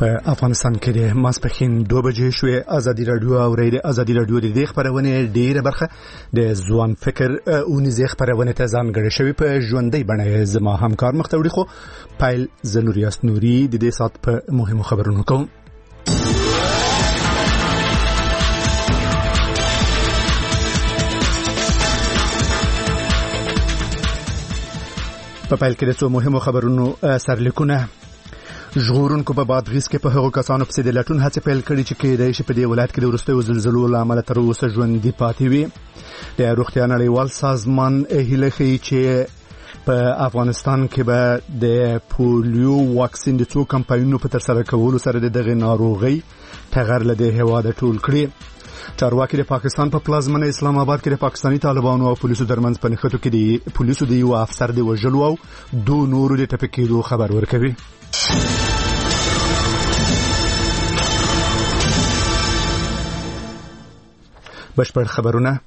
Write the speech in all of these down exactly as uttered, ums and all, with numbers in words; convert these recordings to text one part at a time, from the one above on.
په افغانستان کې د ماسپښین دوه بجې شوې. ازادي راډیو او ریډیو ازادي راډیو د دې خبرونه ډیره برخه د ځوان فکر او نزیخ خبرونه ته ځانګړې شوی په ژوندۍ بڼه. زما همکار مختوړي خو پایل زنوریاس نوري د دې سات په مهمو خبرونو کوم. په پایل کې د څو مهمو خبرونو سرلیکونه. ژغورونکو په بادغیس کې په هغو کسانو پسې د لټون هڅې پیل کړي چې کېدای شي په دې ولایت کې د وروستیو زلزلو له امله تر اوسه ژوندي پاتې وي. د روغتیا نړیوال سازمان هیله ښیي چې په افغانستان کې به د پولیو واکسین د څو کمپاینونو په ترسره کولو سره د دغې ناروغۍ ټغر له دې هېواده ټول کړي. چارواکي د پاکستان په پلازمینه اسلام آباد کې د پاکستاني طالبانو او پولیسو ترمنځ په نښتو کې د پولیسو د یو افسر د وژلو او دوه نورو د ټپي کېدو خبر ورکوي. بشپړ خبرونه.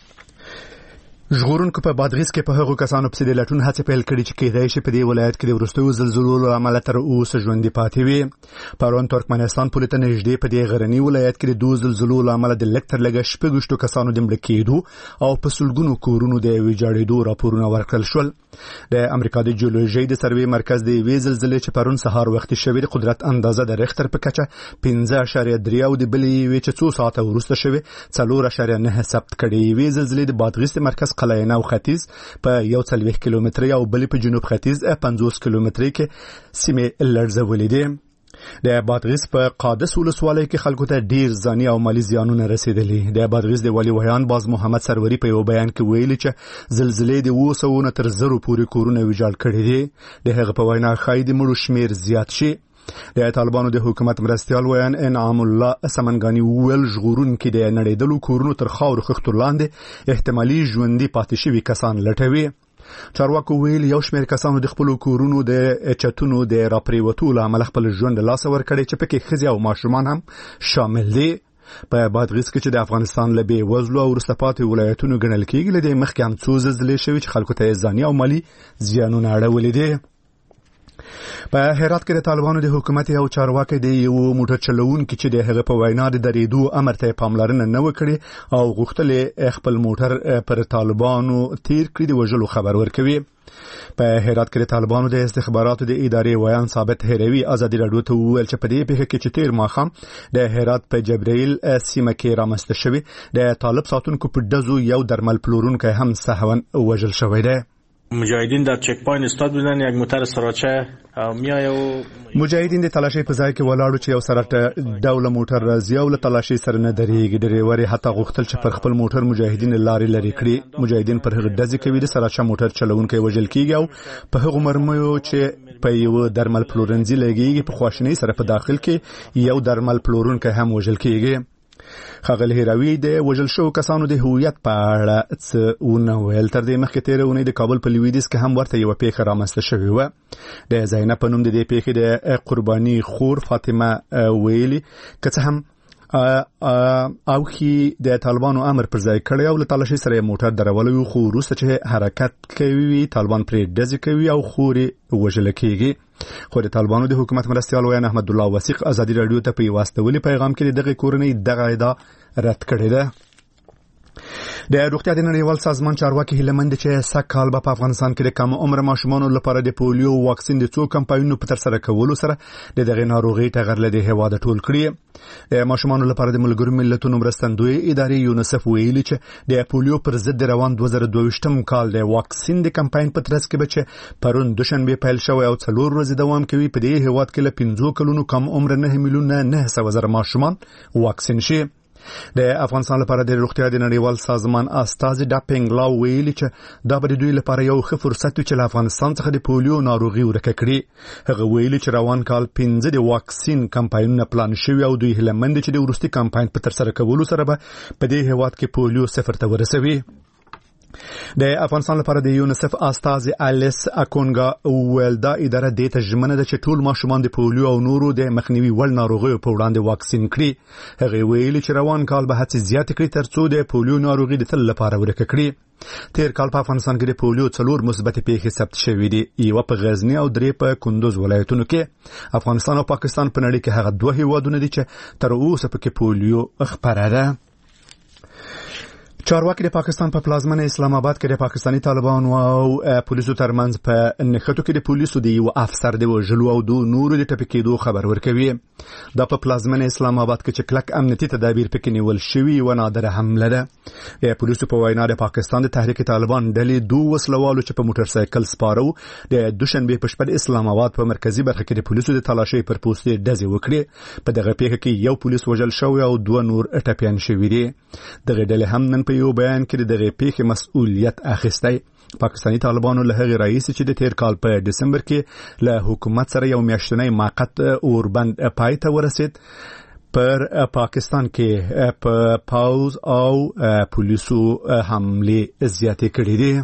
ژغورونکو په بادغیس کې په هغو کسانو پسې د لټون هڅې پیل کړي چې کېدای شي په دې ولایت کې د وروستیو زلزلو له امله تر اوسه ژوندي پاتې وي. پرون ترکمنستان پولې ته نږدې په دې غرني ولایت کې د دوه زلزلو له امله د لږ تر لږه شپږ کسانو د مړه کېدو او په سلګونو کورونو د ویجاړېدو راپورونه ورکړل شول. د امریکا د جیولوژي د سروې مرکز د یوې زلزلې چې پرون سهار وختي شوې د قدرت اندازه د ریختر په کچه پنځه اعشاریه درې او د بلې یوې چې څو ساعته وروسته شوې څلور اعشاریه نهه ثبت کړې. یوې زلزلې د بادغیس د مرکز قلعه نو ختیځ په یو څلوېښت کیلومتري او بلې په جنوب ختیځ پنځوس کیلومتري کې سیمې لړزولې دي. د بادغیس په قادس ولسوالۍ کې خلکو ته ډیر ځاني او مالی زیانونه رسیدلي. د بادغیس د ولی ویان باز محمد سروري په یو بیان کې ویلي چې زلزلې د اوه سوه نه تر زرو پورې کورونه ویجاړ کړي دي. د هغه په وینا ښایي د مړو شمیر زیات شي. د طالبانو د حکومت مرستیال ویان انعام الله سمنګانی ویل ژغورونکي د نړیدلو کورونو تر خاورو خښتو لاندې احتمالي ژوندي پاتې شوي کسان لټوي. چارواکو ویل یو شمېر کسانو د خپلو کورونو د چتونو د راپریوتو له امله خپل ژوند له لاسه ورکړی چې پکې ښځې او ماشومان هم شامل دي. په بادغیس کې چې د افغانستان له بې وزلو او وروسته پاتې ولایتونو ګڼل کېږي له دې مخکې هم څو زلزلې شوي چې خلکو ته یې ځاني او مالي زیانونه اړولي دي. په هرات کې د طالبانو د حکومت یو چارواکي د یو موټر چلوونکي چې د هغه په وینا د درېدو امر ته پاملرنه نه وکړي او غوښتل خپل موټر پر طالبانو تیر کړي د وژلو خبر ورکوي. په هرات کې د طالبانو د استخباراتو د ادارې ویان ثابت هروي ازادي راډیو ته وویل چې په دې پیښه کې چې تیر ماښام د هرات په جبرائیل سیمه کې رامنځته شوی د طالب ساتونکو په ډزو یو درمل پلورونکی هم سهوا وژل شوی دی. مجاهدین در چک پوینت استاد بودن، یک موتر سراچه میای و مجاهدین د تلاشي په ځای کې ولاړو چې یو سره ډول موټر راځي او له تلاشي سره نه درېږي. ډریور حتی غوښتل چې پر خپل موټر مجاهدین لارې لري کړي. مجاهدین پر هغه ډزې کوي د سراچه موټر چلوونکی وژل کیږي او په هغه مرمیو چې په یو درمل پلورنځي لګیږي په خواشنۍ سره په داخل کې یو درمل پلورونکی هم وژل کیږي. خغل هیروی د وژل شو کسانو د هویت په اړه څه ونه ویل. تر دې مخکې تېره اونۍ د کابل په لویدیځ کې هم ورته یوه پیښه رامنځته شوې وه. د زینب په نوم د دې پیښې د قرباني خور فاطمه ویلي که څه هم او خي د طالبانو امر پر ځای کړی او له تلاشي سره موټر درولوي، خو وروسته چې حرکت کوي طالبان پرې ډزې کوي او خورې وژل کېږي. خو د طالبانو د حکومت مرستیال ویان احمد الله وثیق ازادي راډیو ته په یو واستولي پیغام کې دغه کورنۍ دغه ادعا رد کړې ده. د روغتیا د نړیوال سازمان چارواکي هیله مند چې سږ کال به په افغانستان کې د کم عمر ماشومانو لپاره د پولیو واکسین د څو کمپاینونو په ترسره کولو سره د دغې ناروغۍ ټغر له دې هېواده ټول کړي. د ماشومانو لپاره د ملګرو ملتونو مرستندوی ادارې یونیسف ویلي چې د پولیو پر ضد د روان دوه زره دوه کال د واکسین د کمپاین په ترڅ کې به چې پرون دوشنبه پیل شوی او څلور ورځې دوام کوي په دې هېواد کې له پنځو کلونو کم عمر نه میلیونه نه سوه زره ماشومان واکسین شي. د افغانستان لپاره د روغتیا د نړیوال سازمان استازي ډاپینګ لا ویلي چې دا به د دوی لپاره یو ښه فرصت وي چې له افغانستان څخه د پولیو ناروغي ورکه کړي. هغه ویلي چې روان کال پنځه د واکسین کمپاینونه پلان شوي او دوی هیله مند چې د وروستي کمپاین په ترسره کولو سره به په دې هېواد کې پولیو صفر ته ورسوي. د افغانستان لپاره د یونیسف استازي الیس اکونګا ویل دا اداره د تجمنه د چټول ماشومان د پولیو او نورو د مخنیوي وړ ناروغیو په وړاندې واکسین کړي. هغه ویلي چې روان کال به هڅې زیات کړي ترڅو د پولیو ناروغي د تل لپاره ورکه کړي. تیر کال په افغانستان کې د پولیو څلور مثبت پیښې ثبت شوې دي، یو په غزنی او درې په کندوز ولایتونو کې. افغانستان او پاکستان په نړۍ کې هغه دوه هیوادونه دي چې تر اوسه پکې پولیو خپره ده. چارواکي د پاکستان په پلازمنه اسلام آباد کې د پاکستاني طالبانو او پولیسو ترمنځ په نښتو کې د پولیسو د یو افسر د وژلو او دو نورو د ټپي کېدو خبر ورکوي. دا په پلازمنه اسلام آباد کې چې کلک امنیتي تدابیر پکې نیول شوي و نادره حمله ده. د پولیسو په وینا د پاکستان د تحریک طالبان ډلې دوه وسلوالو چې په موټر سایکل سپارو د دوشنبه په شپه د اسلام آباد په مرکزی برخه کې د پولیسو د تلاشي پر پوسټ ډزې وکړې. په دغه پیښه کې یو پولیس وژل شوی او دوه نور ټپيان شوي دي. دغه ډلې هم نن په یو بیان کې دغه پیښې مسؤلیت اخیستی. پاکستاني طالبانو له هغه رئیس چې د تیر کال په دسمبر کې له حکومت سره یو میاشتنی موقت اوربند پای ته ورسید پر پاکستان کې په پاوز او پولیسو حمله زیاتې کړې دي.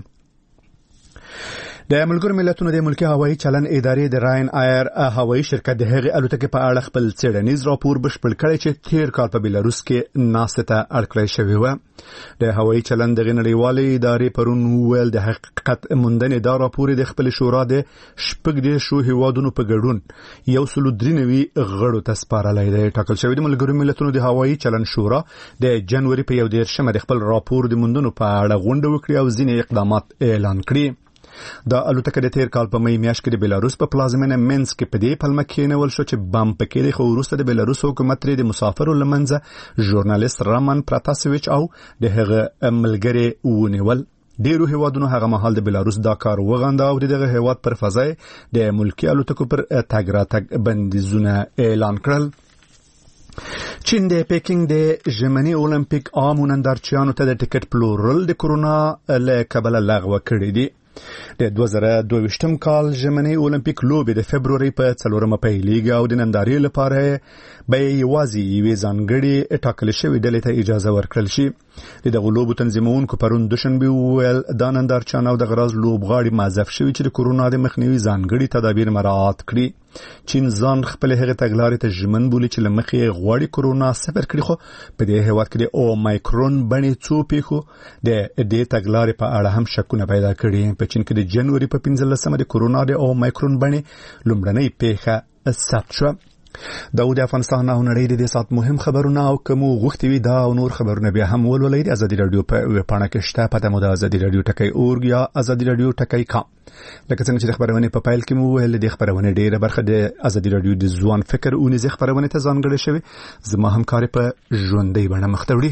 د ملګرو ملتونو د ملکی هوایي چلن ادارې د راین ایر هوایي شرکت د هغې الوتکې په اړه خپل څېړنیز راپور بشپړ کړی چې تیر کال په بیلاروس کې ناستې ته اړ کړی شوی و. د هوایي چلن دغه نړیوالې ادارې پرون وویل د حقیقت موندنې دا راپور د خپل شورا د شپږ دیرشو هیوادونو په ګډون یو سلو درې نوي غړو ته سپارلی دی. ټاکل شوی د ملګرو ملتونو د هوایي چلن شورا د جنوري په یو دیرشمه د خپل راپور د موندنو په اړه غونډه وکړي او ځینې اقدامات اعلان کړي. دا الوتکه د تیر کال په مې میاشت کې د بیلاروس په پلازمینه مینسک کې په دې پلمه کې نیول شو چې بم پکې د خو وروسته د بیلاروس حکومت لري د مسافرو لمنځه ژورنالیست رامن پراتاسویچ او د هغه ملګری ونیول. ډیرو هیوادونو هغه مهال د بیلاروس دا کار وغنده او دغه هیواد پر فضای د ملکی الوتکو پر تګ راتګ بندیزونه اعلان کړل. چین د پیکینګ د ژمني اولمپیک عامو نندارچیانو ته د ټیکټ پلورل د کورونا له کبله لغوه کړی دي. د دوه زره دوه ویشتم کال ژمني اولمپیک لوبې د فبروري په څلورمه پیلېږي او د نندارې لپاره به یوازې یوې ځانګړې ټاکل شوې ډلې ته اجازه ورکړل شي. د دغو لوبو تنظیمونکو پرون دوشنبه وویل دا نندارچیان او د غراز لوبغاړي معذف شوي چې د کورونا د مخنیوي ځانګړي تدابیر مراعات کړي. چین ځان خپل هغه تګلارې ته ژمن بولي چې لمخې غواړي کورونا صفر کړي، خو په دې هیواد کې د اومایکرون بڼې څو پیښو د دې تګلارې په اړه هم شکونه پیدا کړي. په چین کې د جنوري په پنځلسمه د کورونا د اومایکرون بڼې لومړنۍ پیښه ثبت شوه. دا د افغانستان او نړۍ د دې سات مهم خبرونه او کوم غوښتي وي دا او نور خبرونه بیا هم ولولئ د ازادي رادیو په ویبپاڼه کې شته. پته مو د ازادي رادیو ټکی اورګ یا ازادي رادیو ټکی کام. لکه څنګه چې خبرونه په پایل کې مو ویل د خبرونه ډیره برخه د ازادي رادیو د ځوان فکر او نزي خبرونه ته ځانګړې شوی. زما همکار په ژوندۍ بڼه مخ ته وړي.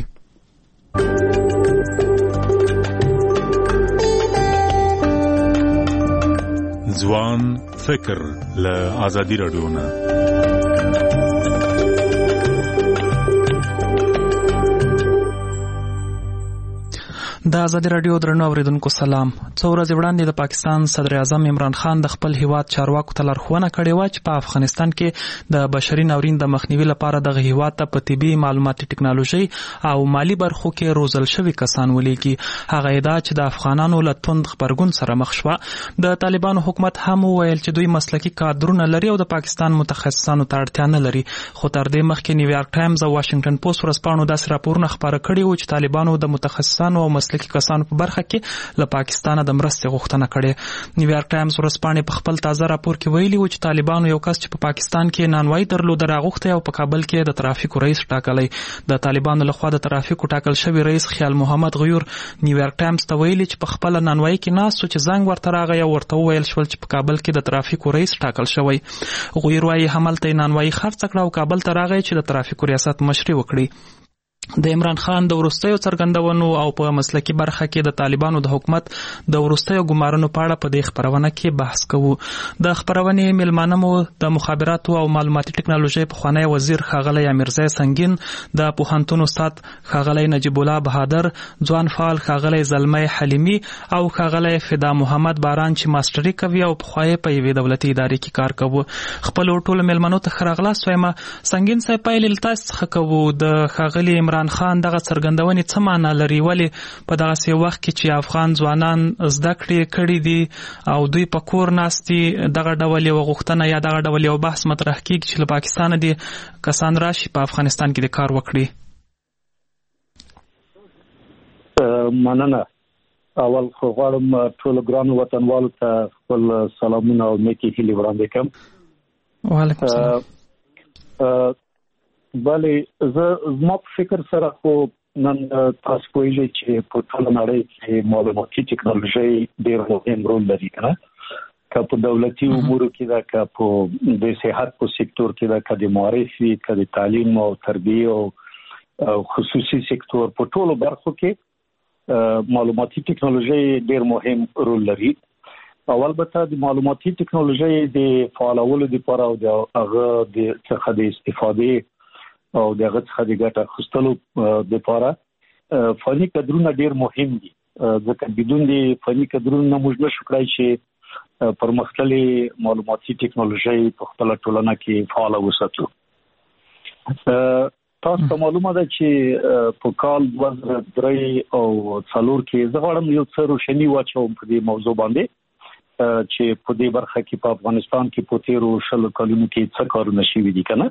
ځوان فکر له ازادي رادیو نه د ازادي رادیو درنو اوریدونکو سلام. څو ورځې وړاندې د پاکستان صدر اعظم عمران خان د خپل هیواد چارواکو ته لارښوونه کړې وه چې په افغانستان کې د بشري ناورین د مخنیوي لپاره دغه هیواد ته په طبي معلوماتي ټکنالوژي او مالی برخو کې روزل شوي کسان ولیږي. هغه ادعا چې د افغانانو له توند غبرګون سره مخ شوه. د طالبانو حکومت هم وویل چې دوی مسلکي کادرونه لري او د پاکستان متخصصانو ته اړتیا نه لري. خو تر دې مخکې نیویارک ټایمز او واشنگټن پوسټ ورځپاڼو داسې راپورونه خپاره کړي وو چې طالبانو د متخصصانو او مسلکي کسانو په برخه کې له پاکستانه د مرستې غوښتنه کړې. نیویارک ټایمز ورځپاڼې په خپل تازه راپور کې ویلي و چې طالبانو یو کس چې په پاکستان کې نانوای درلوده راغوښتی او په کابل کې د ترافیکو رئیس ټاکلی. د طالبانو لخوا د ترافیکو ټاکل شوی رئیس خیال محمد غیور نیویارک ټایمز ته ویلي چې په خپل نانوای کې ناست چې زنګ ورته راغی او ورته وویل شول چې په کابل کې د ترافیکو رئیس ټاکل شوی. غیور وايي همالته نانوای خرڅ کړه او کابل ته راغی چې د ترافیکو ریاست مشري وکړي. د عمران خان د وروستیو څرګندونو او په مسلکي برخه کې د طالبانو د حکومت د وروستیو ګمارنو په اړه په دې خبرونه کې بحث کوو. د خبرونې میلمانه مو د مخابراتو او معلوماتي ټکنالوژي پخوانی وزیر ښاغلی امیرزی سنگین، د پوهنتون استاد ښاغلی نجیب الله بهادر، ځوان فعال ښاغلی زلمی حلیمي او ښاغلی فدا محمد باران چې ماستري کوي او پخوا یې په یوې دولتي ادارې کې کار کوو. خپلو ټولو میلمنو ته ښه راغلاست وایم. سنگین صاحب پیل له تاسو څخه کوو. د ښاغلي عمران خان دغه څرګندونې څه معنا لري؟ ولې په دغسې وخت کې چې افغان ځوانان زده کړې کړي دي او دوی په کور ناست دي دغه ډول یوه غوښتنه یا دغه ډول یو بحث مطرح کېږي چې له پاکستانه دي کسان راشي په افغانستان کې د کار وکړي؟ مننه. اول خو غواړم ټولو ګرانو وطنوالو ته خپل سلامونه او نیکې هیلې وړاندې کړم. وعلیکم السلام. بله زه زما په فکر سره خو نن تاسو پوهیږئ چې په ټوله نړۍ کې معلوماتي ټکنالوژي ډېر مهم رول لري که نه، که په دولتي امورو کې ده، که په د صحت په سکتور کې ده، که د معارف وي، که د تعلیم او تربیه او خصوصي سکتور، په ټولو برخو کې معلوماتي ټکنالوژي ډېر مهم رول لري. او البته د معلوماتي ټکنالوژي د فعالولو لپاره او د هغه د څخه د استفادې او د هغه څخه د ګټه اخیستلو لپاره فني کادرونه ډېر مهم دي، ځکه بدون د فني کادرونو نه موږ نشو کولای چې پرمختللې معلوماتي ټکنالوژي په خپله ټولنه کې فعاله وساتو. تاسو ته معلومه ده چې په کال دوه زره درې او څلور کې زه غواړم یو څه روشني واچوم په دې موضوع باندې چې په دې برخه کې په افغانستان کې په تیرو شلو کلونو کې څه کارونه شوي دي که نه.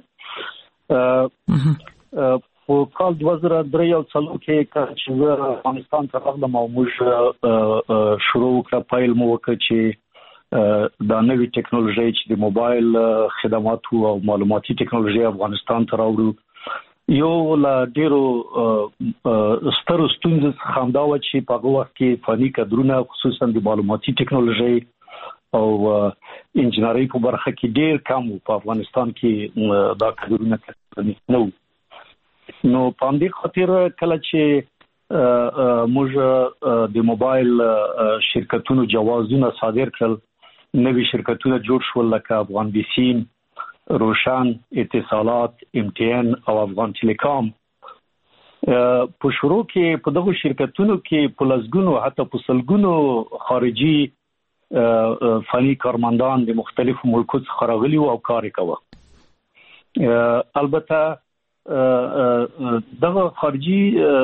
په کال دوه زره درې او څلور کې چې زه افغانستان ته راغلم او موږ شروع وکړه، پیل مو وکړه چې دا نوې ټکنالوژي چې د موبایل خدماتو او معلوماتي ټکنالوژي افغانستان ته راوړو، یو له ډېرو سترو ستونزو څخه همدا وه چې په هغه وخت کې فني کادرونه خصوصا د معلوماتي ټکنالوژي او انجینرۍ په برخه کې ډېر کم وو. په افغانستان کې دا کادرونه نه وو. نو په همدې خاطر کله چې موږ د موبایل شرکتونو جوازونه صادر کړل، نوي شرکتونه جوړ شول لکه افغان بیسین، روشن، اتصالات، ام ټي ان او افغان ټیلیکام. په شروع کې په دغه شرکتونو کې په لسګونو حتی په سلګونو خارجي فني کارمندان د مختلفو ملکو څخه راغلي او کار یې کاوه. البته دغه خارجي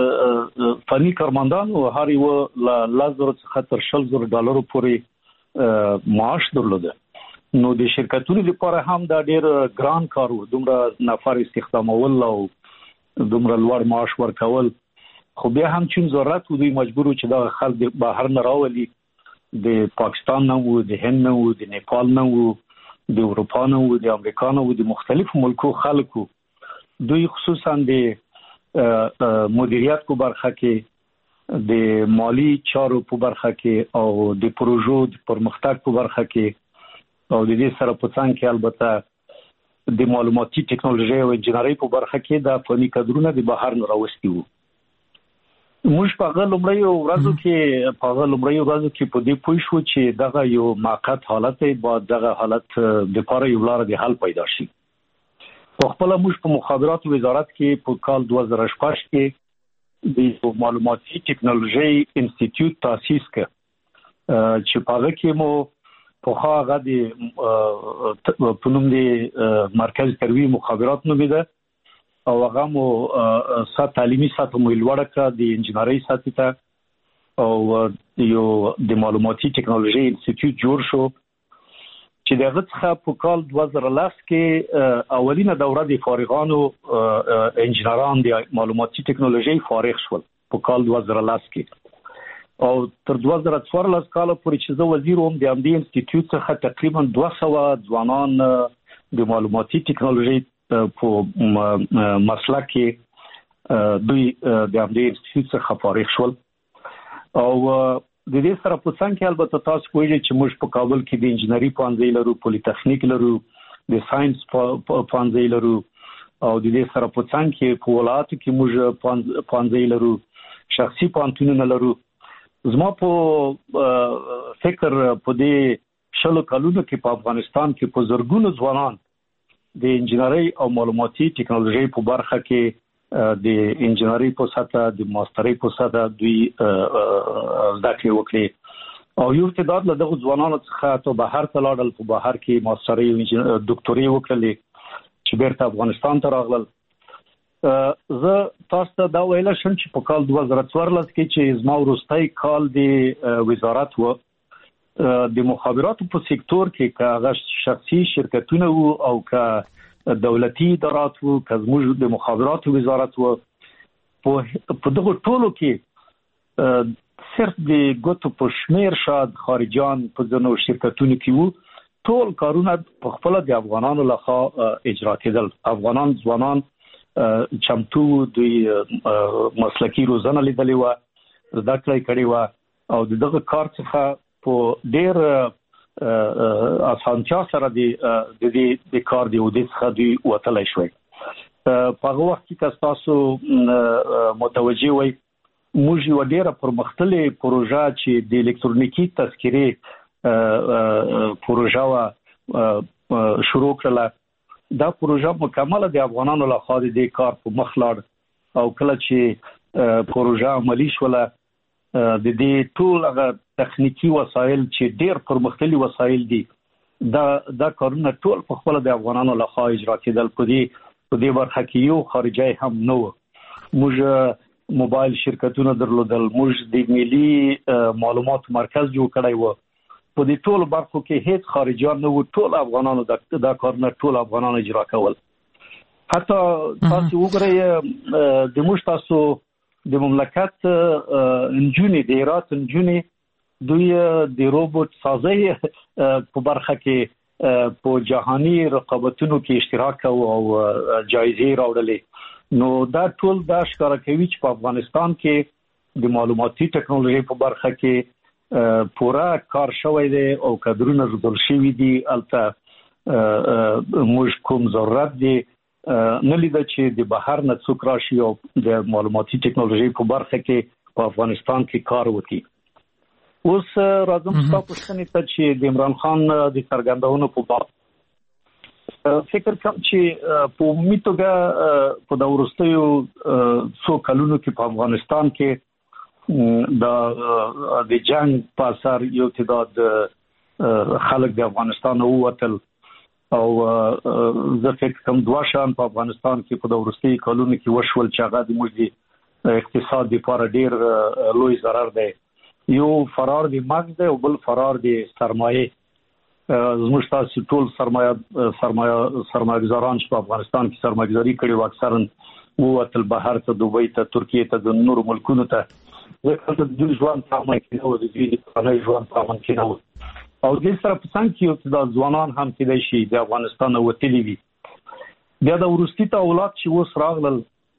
فني کارمندان هر یو له لس زره څخه تر شل زره ډالرو پورې معاش درلوده. نو د شرکتونو لپاره هم دا ډېر ګران کار و، دومره نفر استخدامول او دومره لوړ معاش ورکول. خو بیا هم چون ضرورت و دوی مجبور و چې دا خلک بهر نه راولي، د پاکستان نه و، د هند نه و، د نیپال نه و، د اروپا نه و، د امریکا نه و، د مختلفو ملکو خلکو. دوی خصوصا د مدیریت په برخه کې، د مالی چارو په برخه کې او د پروژو د پرمختګ په برخه کې او د دې سره په څنګ کې البته د معلوماتي ټکنالوژي او انجینرۍ په برخه کې د فني کادرونه د بهر نه راوستي وو. موږ په هغه لومړیو ورځو کې په هغه لومړیو ورځو کې په دې پوه شو چې دغه یو موقت حالت دی، باید دغه حالت دپاره یو لاره د حل پیدا شي. په خپله موږ په مخابراتو وزارت کې په کال دوه زره شپږ کې د معلوماتي ټکنالوژي انسټیټیوټ تاسیس کړ چې په هغه کې مو په هغه د په نوم د مرکز ترویج مخابرات نومیده او هغه مو سات تعلیمي سطح مو لوړه کړه د انجینرۍ سطح ته او یو د معلوماتي ټکنالوژي انسټیټیوټ جوړ شو چې دغه څخه په کال دوه زره لس کې اولینه دوره د فارغانو انجینران د معلوماتي ټکنالوژي فارغ شول په کال دوه زره لس کې. او تر دوه زره څوارلس کال پورې چې زه وزیر وم د همدې انسټیټیوټ څخه تقریبا دوه سوه ځوانان د معلوماتي ټکنالوژي په مسلک کې دوی د همدې انسټیټیوټ څخه فارغ شول. او د دې سره په څنګ کې البته تاسو پوهیږئ چې موږ په کابل کې د انجینرۍ پوهنځی لرو، پولی تخنیک لرو، د ساينس پوهنځی لرو او د دې سره په څنګ کې په ولایتو کې موږ پوهنځی لرو، شخصي پوهنتونونه لرو. زما په فکر په دې شلو کلونو کې په افغانستان کې په زرګونو ځوانان د انجینرۍ او معلوماتي ټکنالوژي په برخه کې د انجینرۍ په سطح د ماسترۍ په سطح دوی زده کړې وکړي او یو تعداد له دغو ځوانانو څخه ته بهر ته لاړل، په بهر کې ماسترۍ او ډاکټوري وکړلې چې بیرته افغانستان ته راغلل. زه تاسو ته دا ویل شم چې په کال دوه زره څوارلس کې چې زما وروستی کال د وزارت و د مخابراتو په سکتور کې که هغه شخصي شرکتونه وو او که دولتي ادارات وو که زموږ د مخابراتو وزارت وو په دغه ټولو کې صرف د ګوتو په شمیر شاید خارجان په ځینو شرکتونو کې وو ټول کارونه په خپل د افغانانو لخوا اجرا کېدل. افغانان ځوانان چمتو دوی مسلکی روزنه لیدلې و زده کړې کړې و او دغه کار څخه په ډېر اسانتیا سره د دې د کار دی او د څخه دی وتلای شوی. په هغه وخت کې تاسو متوجي وای موږ یو ډېر پرمختللې پروژه چې د الکترونیکی تذکرې پروژه وا شروع کړله. دا پروژه مکمل د افغانانو لخوا د دې کار په مخ لاړ او کله چې پروژه عملی شوله د دې ټول هغه تخنیکی وسایل چې ډېر پرمختللي وسایل دي دا دا کارونه ټول په خپل د افغانانو لخوا اجرا کېدل. په دې په دې برخه کې یو خارجي هم نه و. موږ موبایل شرکتونه درلودل، موږ د ملي معلومات مرکز جوړ کړی و. په دې ټول برخو کې هیڅ خارجيان نه وو، ټول افغانانو دا کارونه ټول افغانانو اجرا کول. حتی تاسو وګورئ د موږ تاسو د مملکت انجونی د ایرات انجونی دوی د روبوت سازي په برخه کې په جهاني رقابتونو کې اشتراک او جایزې راوړلې. نو دا ټول دا ښکاره کوي چې په افغانستان کې د معلوماتي ټکنالوژي په برخه کې پورا کار شوی دی او کادرونه روزل شوی دي. البته موږ کوم ضرورت دی نه لیده چې د بهر نه څوک راشي او د معلوماتي ټکنالوژي په برخه کې په افغانستان کې کار وکړي. اوس راځم تاسو پوښتنې ته چې د عمران خان د څرګندونو په باب فکر کوم چې په عمومي توګه په دا وروستیو څو کلونو کې په افغانستان کې د د جنگ په اثر یو تعداد خلک د افغانستان ووتل او زه فکر کوم دوه شان په افغانستان کې په دورستي کلونو کې وشول چې هغه د موږ اقتصاد لپاره ډیر لوی ضرر دی. یو فرار دی مغز دی او بل فرار دی سرمایه. زموږ تاسو ټول سرمایه سرمایه سرمایه‌ګزاران چې په افغانستان کې سرمایه‌ګزاري کړي و اکثرا ووتل بهر ته، دوبۍ ته، ترکیه ته، د نورو ملکونو ته. ځکه چې د ژوند تامه کې نو د دې په ژوند تامه کې نو او د سره په څنګه کې د ځوانان هم کېدای شي د افغانستان وتلی وي. بیا د ورستي ته اولاد چې وس راغلل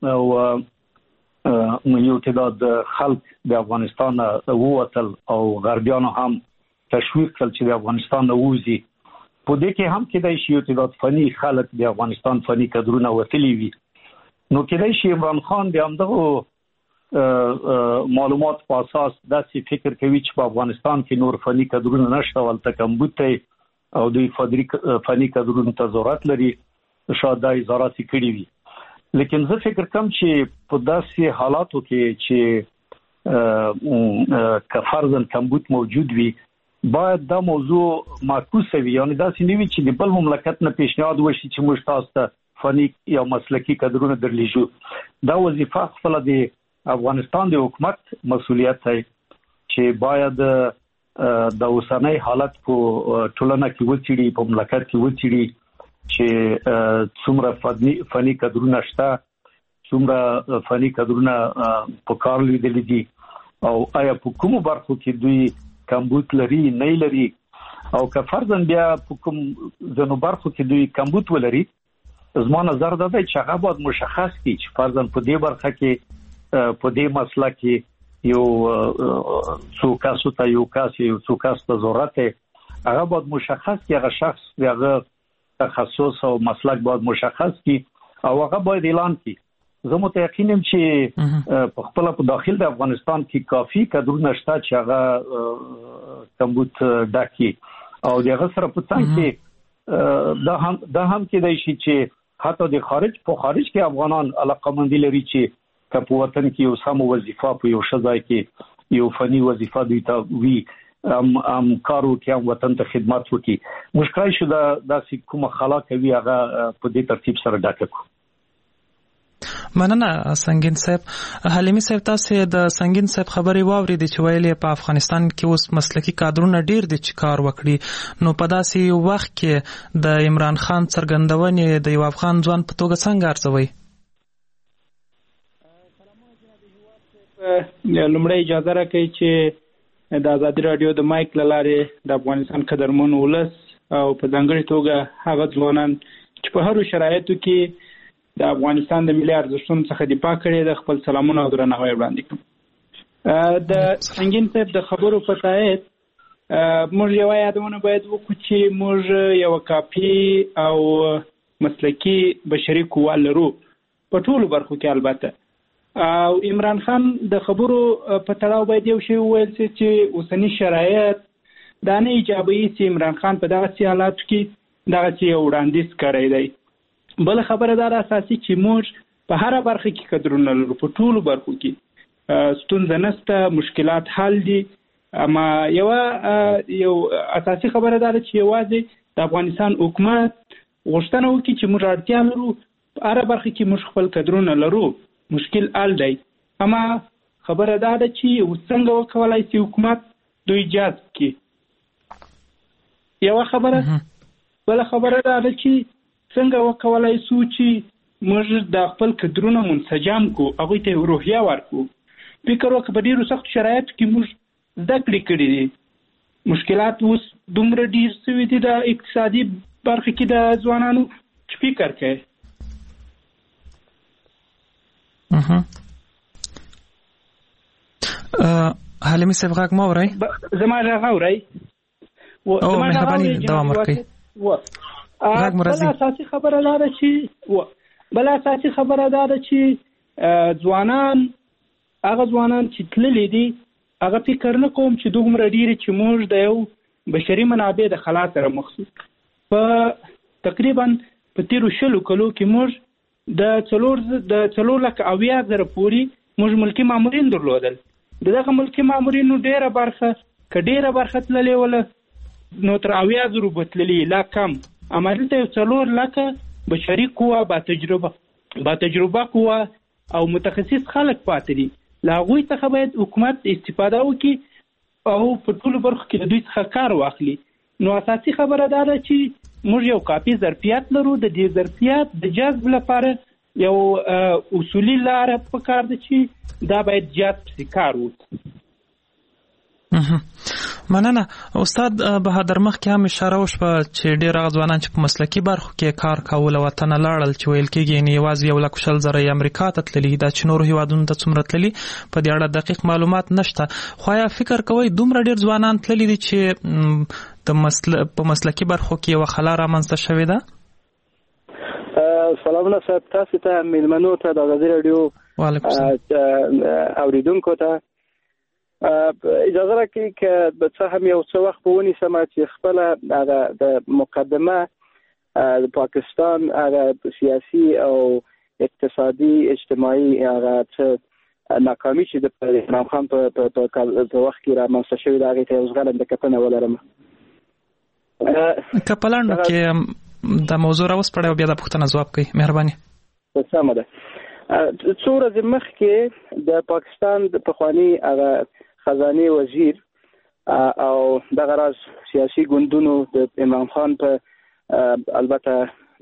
او یو تعداد خلک د افغانستان ووتل او غربیانو هم تشویق کړل چې د افغانستان ووزي. په دې کې هم کېدای شي یو تعداد فني خلک د افغانستان فني کادرونه وتلی وي. نو کېدای شي عمران خان د همدغه معلومات په اساس داسې فکر کوي چې په افغانستان کې نور فني کادرونه نشته ولته کمبوته او دوی فني کادرونه ته ضرورت لري، شاید دا وزارت کړی وي. لیکن زه فکر کوم چې په داسې حالاتو کې چې کفرزن کمبوت موجود وي باید دا موضوع معکوس وي، یعنی داسې نه وي چې د بل مملکت نه پیشنهاد وشي چې موږ تاسو ته فني یا مسلکی کادرونه درلیږو. دا وظیفه خپل د افغانستان د حکومت مسؤلیت دی چې باید د اوسنۍ حالت په ټولنه کې وڅېړي، په مملکت کې وڅېړي چې څومره فني فني کادرونه شته، څومره فني کادرونه په کار لیدل دي او آیا په کومو برخو کې دوی کمبوت لري نه لري او که فرضاً بیا په کوم ځینو برخو کې دوی کمبوت ولري. زما نظر دا دی چې هغه باید مشخص کړي چې فرضاً په دې برخه کې په دې مسله کې یو څو کسو ته یو کس یو څو کس ته ضرورت دی، هغه باید مشخص کړي، هغه شخص هغه تخصص او مسلک باید مشخص کړي او هغه باید اعلان کړي. زه متأکد یم چې په خپل په داخل د افغانستان کې کافي کادرونه شته چې هغه کمبوت ډاکي او دغه سره په څنګه کې دا هم دا هم کېدای شي چې حتی د خارج په خارج کې افغانان علاقمندي لري چې که په وطن کې یو سم وظیفه په یو شځای کې یو فني وظیفه دوی ته وي ام ام کارو کې هم وطن ته خدمت وکړي. مشکل شو دا داسې کومه خلا کوي هغه په دې ترتیب سره ډاکه کو. مننه سنگین صاحب. حلیمي صاحب تاسو د سنگین صاحب خبرې واورېدې چې ویلې په افغانستان کې اوس مسلکي کادرونه ډیر دي چې کار وکړي، نو په داسې وخت کې د عمران خان څرګندونې د یو افغان ځوان په توګه څنګه ارزوي؟ لومړی اجازه راکړئ چې د ازادي راډیو د مایک له لارې د افغانستان قدرمن ولس او په ځانګړې توګه هغه ځوانان چې په هرو شرایطو کې د افغانستان د ملي ارزښتونو څخه دفاع کړې ده خپل سلامونه او درناوی وړاندې کوم. د سنگین صاحب د خبرو په تایید موږ یوه یادونه باید وکړو چې موږ یوه کافي او مسلکي بشري قوه لرو په ټولو برخو کې البته. او عمران خان د خبرو په تړاو باید یو شی وویل شي چې اوسني شرایط دا نه ایجابوي چې عمران خان په دغسې حالاتو کې دغسې یو وړاندیز کړی دی. بل خبره دا اساسي چې موږ په هر برخه کې قدرونه لرو، په ټولو برخو کې ستونزه نشته، مشکلات حل دي. اما یو یو اساسي خبره دا چې یوازې د افغانستان حکومت غوښتنه وکړي چې موږ اړتیا لرو په هر برخه کې موږ خپل قدرونه لرو، مشکل حل دی. اما خبره دا ده چې څنګه وکولای شي حکومت دوی جذب کړي. یو خبره بل خبره دا ده چې څنګه وکولای شو چې موږ د خپل قدرونه منسجم کو، هغوی ته روحیه ورکو. فکر وکړه په ډېرو سختو شرایطو کې موږ زده کړې کړي دي. مشکلات اوس دومره ډېر شوي دي د اقتصادي برخه کې د ځوانانو چې فکر کوي. حلیمي صاحب غږ مه اورئ؟ زما غږ اورئ؟ او مهرباني دوام ورکړئ. بل اساسي خبره دا ده چې بل اساسي خبره دا ده چې ځوانان هغه ځوانان چې تللي دي هغه فکر نه کوم چې دومره ډېرې چې موږ د یو بشري منابع د خلا سره مخ شو. په تقریبا په تېرو شلو کلو کې موږ د څلور د څلور لکه اویا زره پورې موږ ملکي مامورین درلودل. د دغه ملکي مامورینو ډېره برخه که ډېره برخه تللې وله نو تر اویا زرو به تللي لا کم. اما دلته یو څلور لکه بشري قوه با تجربه با تجربه قوه او متخصص خلک پاتې دي. له هغوی څخه باید حکومت استفاده وکړي او په ټولو برخو کې د دوی څخه کار واخلي. نو اساسي خبره دا ده چې موږ یو کافي ظرفیت لرو. د دې ظرفیت د جذب لپاره یو اصولي لاره پکار ده چې دا باید جذب شي، کار وکړي. مننه. استاد بهادر مخکې هم اشاره وشوه چې ډېر هغه ځوانان چې په مسلکي برخو کې کار کول او وطنه لاړل چې ویل کېږي یعنې یوازې یو لک شل زره یې امریکا ته تللي، دا چې نورو هېوادونو ته څومره تللي په دې اړه دقیق معلومات نشته. خو آیا فکر کوئ دومره ډېر ځوانان تللي دي چې د مسل... په مسلکي برخو کې یوه خلا رامنځته شوې ده؟ سلامونه صاحب، تاسو ته مېلمنو ته د ازادي راډیو اورېدونکو ته اجازه راکړئ که څه هم یو څه وخت به ونیسم چې خپله هغه د مقدمه د پاکستان هغه سیاسي او اقتصادي اجتماعي هغه څه ناکامي چې د عمران خان په وخت کې رامنځته شوې ده هغې ته یو زغلنده کتنه ولرم. که په لنډو کې دا موضوع راوسپړئ او بیا د پوښتنه ځواب کوئ، مهرباني. سمه ده. څو ورځې مخکې د پاکستان د پخواني هغه خزانه وزیر او دغه راز سیاسي ګوندونو د عمران خان په البته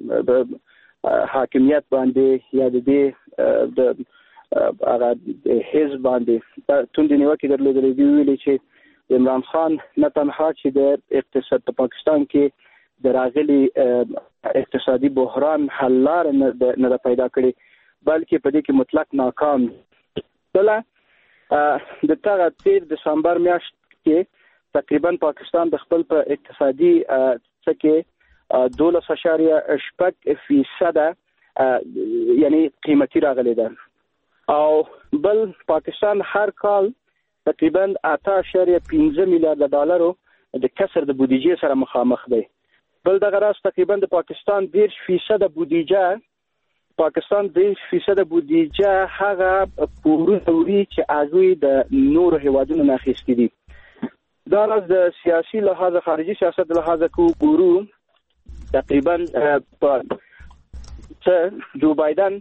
حاکمیت باندې یا د دې د هغه حزب باندې توندې نیوکې درلودلې دي. ویلي چې عمران خان نه تنها چې د اقتصاد په پاکستان کې د راغلي اقتصادي بحران حل لار نه پیدا کړي بلکې په دې کې مطلق ناکام. بله د تغه تیر دسمبر میاشت کې تقریبا پاکستان د خپل په اقتصادي څه کې دولس اشاریه شپږ فیصده یعنی قیمتي راغلی ده او بل پاکستان هر کال تقریبا اته اشاریه پنځه میلیارډ ډالرو د کسر د بودیجې سره مخامخ دی. بل دغه راز تقریبا د پاکستان دېرش فیصده بودیجه پاکستان دېرش فیصده بودیجه هغه پورونه وړي چې هغوی د نورو هیوادونو نه اخیستي دي. دا راز د سیاسي لحاظ خارجي سیاست لحاظ کو ګورو تقریبا په جو بایدن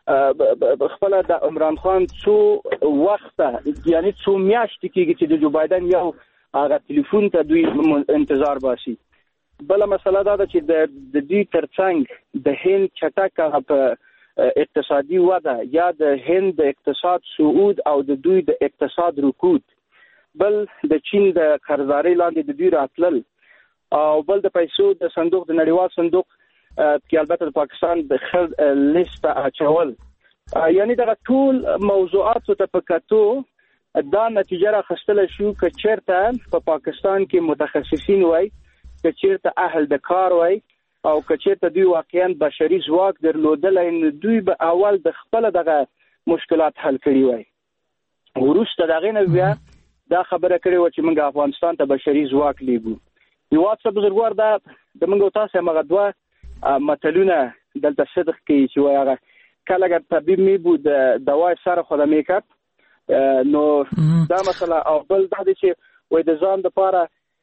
خپل د عمران خان څو وخت یعنی څو میاشتې کېږي چې د جو بایدن یو هغه ټلیفون ته دوی انتظار باسي. بل مسله دا ده چې د دې ترڅنګ د هند چټک په اقتصادي وده یا د هند د اقتصاد صعود او د دوی د اقتصاد رکود، بل د چین د قرضداري لاندې د دوی راتلل، او بل د پیسو د صندوق د نړیوال صندوق کې البته د پاکستان د خل لیست اچول، یعنی دا ټول موضوعات ته په کتو دا نتیجه را خستل شو چې چیرته په پاکستان کې متخصصین وای، چې چیرته اهل د کار وای، او چې چیرته دوی واقعا بشري ځواک درلودل، ان دوی به اول د خپل دغه مشکلات حل کړي وای. ورسته دغه نه بیا دا خبره کړې و چې موږ افغانستان ته بشري ځواک لیږو. یو څه بزرګوار دا د موږ تاسو مغه دوه متلونه دلته صدق کوي چې وای هغه کله اگر طبيب می بود دوا سره خود میکاپ، نو دا مثلا او بل دا چې وای د ځان د پاره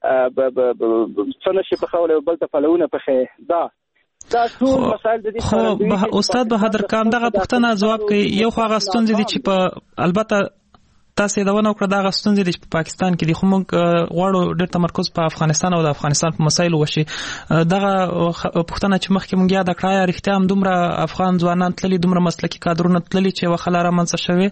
څنګه شي په خوله بل ته فلونه پخې دا دا ټول مسائل د دې سره. خو استاد بهادر کام دغه پښتنه جواب کوي. یو خو هغه ستونزې دي چې په البته تاسو دا ونه کړه دغه ستونزې د پاکستان کې د خمونږ غواړو ډېر تمرکز په افغانستان او د افغانستان په مسایلو وشي. دغه پښتنه چې مخکې مونږ یاد کړای رښتیا هم دومره افغان ځوانان تللي، دومره مسلکي کادرونه تللي چې وخلاره منځ شوي.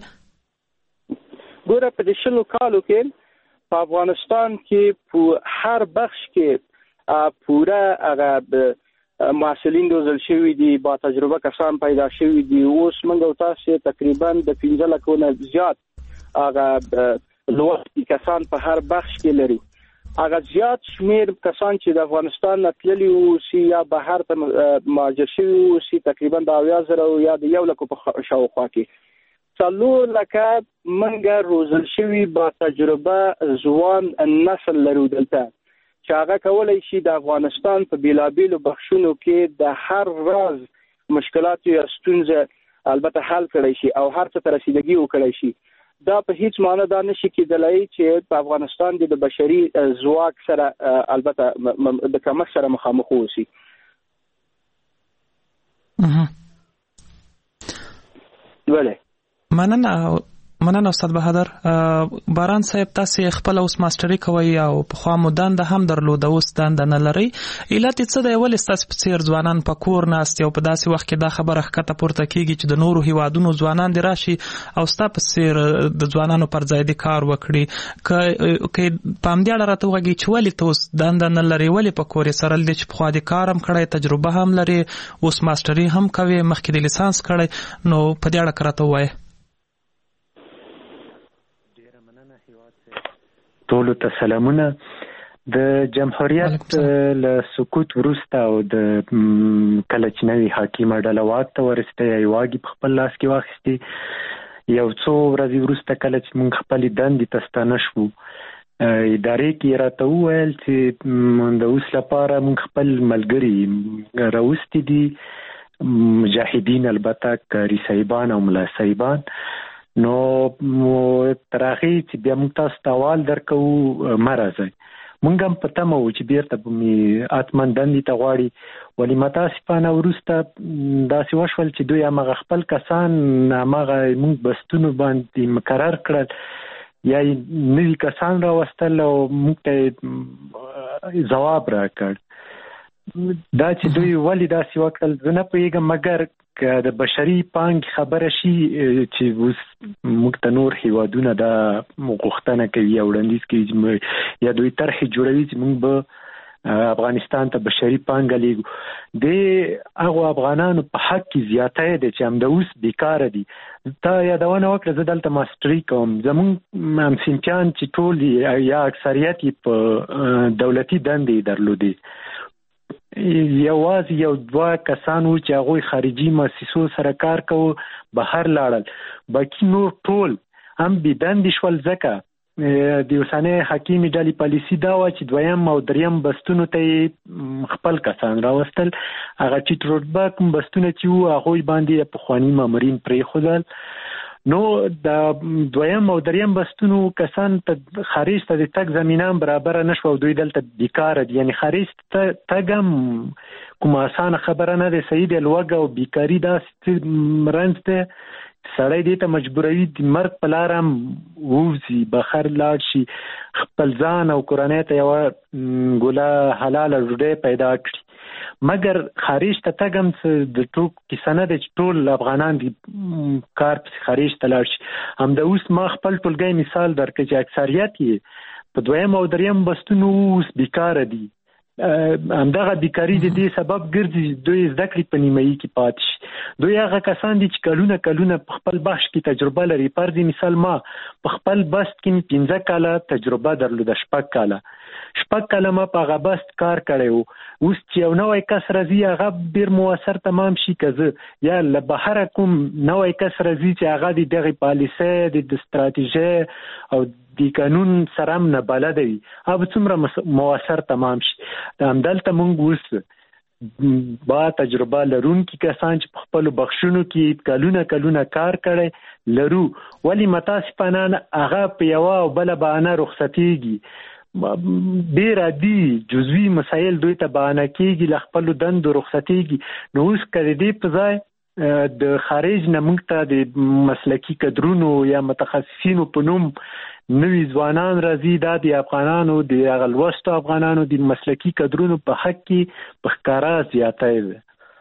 ګوره په دې شلو کالو کې په افغانستان کې په هر بخش کې پوره هغه محصلین روزل شوي دي، با تجربه کسان پیدا شوي دي. اوس موږ تاسو تقریبا د پنځه لکو نه زیات هغه لوړ کسان په هر بخش کې لري. هغه زیات شمیر کسان چې د افغانستان نه تللي وو سی یا بهر ته مهاجر شوي وو سی تقریبا د اویا زره یا د یو لکو په شاوخوا کې څلور لکه منګه روزل شوي با تجربه ځوان نسل لرو دلته، چې هغه کولای شي د افغانستان په بیلابیلو بخشونو کې د هر راز مشکلات یا ستونزه البته حل کړی شي او هر څه ته رسیدګي وکړی شي. دا په هیڅ معنی دا نشي کېدلای چې په افغانستان کې د بشري ځواک سره البته د کمښت سره مخامخ اوسي. وله مننه مننه استاد بهادر. باران صاحب تاسو خپل اوس ماستری کوي او په خوا مودان د هم درلود اوس دند نه لري. علت څه دی ول تاسو په څیر ځوانان په کور ناست او په داسې وخت کې دا خبره ښکته پورته کیږي چې د نورو هیوادونو ځوانان دی راشي او تاسو په څیر د ځوانانو پر ځای د کار وکړي. ک پام دې راته وږي چې ولې تاسو دند نه لري، ولې په کور سره لدی چې په خوا د کارم کړی، تجربه هم لري، اوس ماستری هم کوي، مخکې د لیسانس کړی، نو په دې اړه راته وایي. ټولو ته سلامونه. د جمهوریت له سقوط وروسته او د کله چې نوی حاکمه ډله واک ته ورسته یې واګي په خپل لاس کې واخیستې، یو څو ورځې وروسته کله چې موږ خپلې دندې ته ستانه شوو ادارې کې راته وویل چې د اوس لپاره موږ خپل ملګري راوستي دي، مجاهدین البته کاري صاحبان او ملا صاحبان. نو تر هغې چې بیا موږ تاسو ته احوال درکوو مه راځئ. موږ هم په تمه وو چې بیرته به مې حتما دندې ته غواړي، ولې متاسفانه وروسته داسې وشول چې دوی هماغه خپل کسان هماغه موږ بستونو باندې مقرر کړل، یا نوي کسان راوستل او موږ ته ځواب راکړ. دا چې دوی ولې داسې وکړل زه نه پوهېږم، مګر که د بشري پانګې خبره شي چې اوس موږ ته نور هیوادونه دا غوښتنه کوي یا وړاندیز کوي یا دوی طرحې جوړوي چې موږ به افغانستان ته بشري پانګه لیږو، د هغو افغانانو په حق کې زیاتی دی چې همدا اوس بیکاره دي. تا یادونه وکړه زه دلته ماسټري کوم، زموږ همصنفیان چې ټول یا اکثریت یې په دولتي دندې درلودې، یوازې یو دوه کسان وو چې هغوی خارجي مؤسسو سره کار کوو، بهر لاړل، باقي نور ټول هم بې دندې شول. ځکه د اوسنۍ حاکمې ډلې پالیسي دا وه چې دویم او دریم بستونو ته یې خپل کسان راوستل، هغه ټیټ رتبه کوم بستونه چې وو هغوی باندې پخواني مامورین پرېښودل. نو د دویم او دریم بستونو کسان ته خارج ته د تګ زمينه برابر نشو، دوی دلته بیکاره دي. یعنی خارج ته تګم کوم اسانه خبره نه ده. صحیح دی، لوګه او بیکاری دا مرنځ ته سړی دې ته مجبوروي د مرګ په لار هم ووځي، بهر لاړ شي، خپل ځان او کورنۍ ته یوه ګوله حلاله ډوډۍ پیدا کړي. مګر خارج ته تګ هم د ټوک کیسه نه ده چې ټول افغانان دي کار پسې خارج ته لاړ شي. همدا اوس ما خپل ټولګی مثال درکړ چې اکثریت یې په دویم او دریم بستونو اوس بیکاره دي. همدغه بیکاري د دې سبب ګرځي دوی زده کړې په نیمایي کې پاتې شي. دوی هغه کسان دي چې کلونه کلونه په خپل بخش کې تجربه لري. فرض مثال ما په خپل بست کې پنځه کاله تجربه درلوده، شپږ کاله شپږ کاله ما په هغه بست کار کړی و. اوس چې یو نوی کس راځي هغه ډېر مؤثر تمام شي که زه یا له بهره کوم نوی کس راځي چې هغه د دغې پالیسۍ د ستراتیژۍ او د قانون سره هم نه بلده وي، هغه څومره مؤثر تمام شي. همدلته موږ اوس با تجربه لرونکي کسان چې په خپلو بخشونو کې کلونه کلونه کار کړی لرو، ولې متاسفانه هغه په یوه او بله بهانه رخصتېږي. ډېر عادي جزوي مسایل دوی ته بهانه کېږي، له خپلو دندو رخصتېږي. نو اوس که د دې په ځای د خارج نه موږ ته د مسلکي کدرونو یا متخصصینو په نوم نوي ځوانان راځي، دا د افغانانو د هغه لوستو افغانانو د مسلکي کدرونو په حق کې په ښکاره زیاتی ده.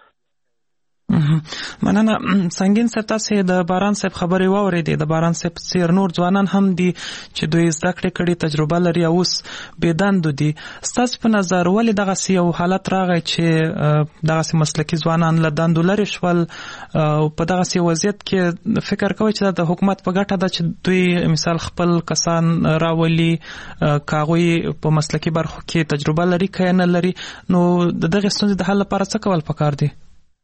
مننه. سنگین صاحب، تاسې د باران صاحب خبرې واورېدې. د باران صاحب څېر نور ځوانان هم دي چې دوی زده کړې کړي، تجربه لري او اوس بې دندو دي. ستاسو په نظر ولې دغسې یو حالت راغی چې دغسې مسلکي ځوانان له دندو لرې شول؟ په دغسې وضعیت کې فکر کوئ چې دا د حکومت په ګټه ده چې دوی مثال خپل کسان راولي، که هغوی په مسلکي برخو کې تجربه لري که یې نه لري؟ نو د دغې ستونزې د حل لپاره څه کول پکار دي؟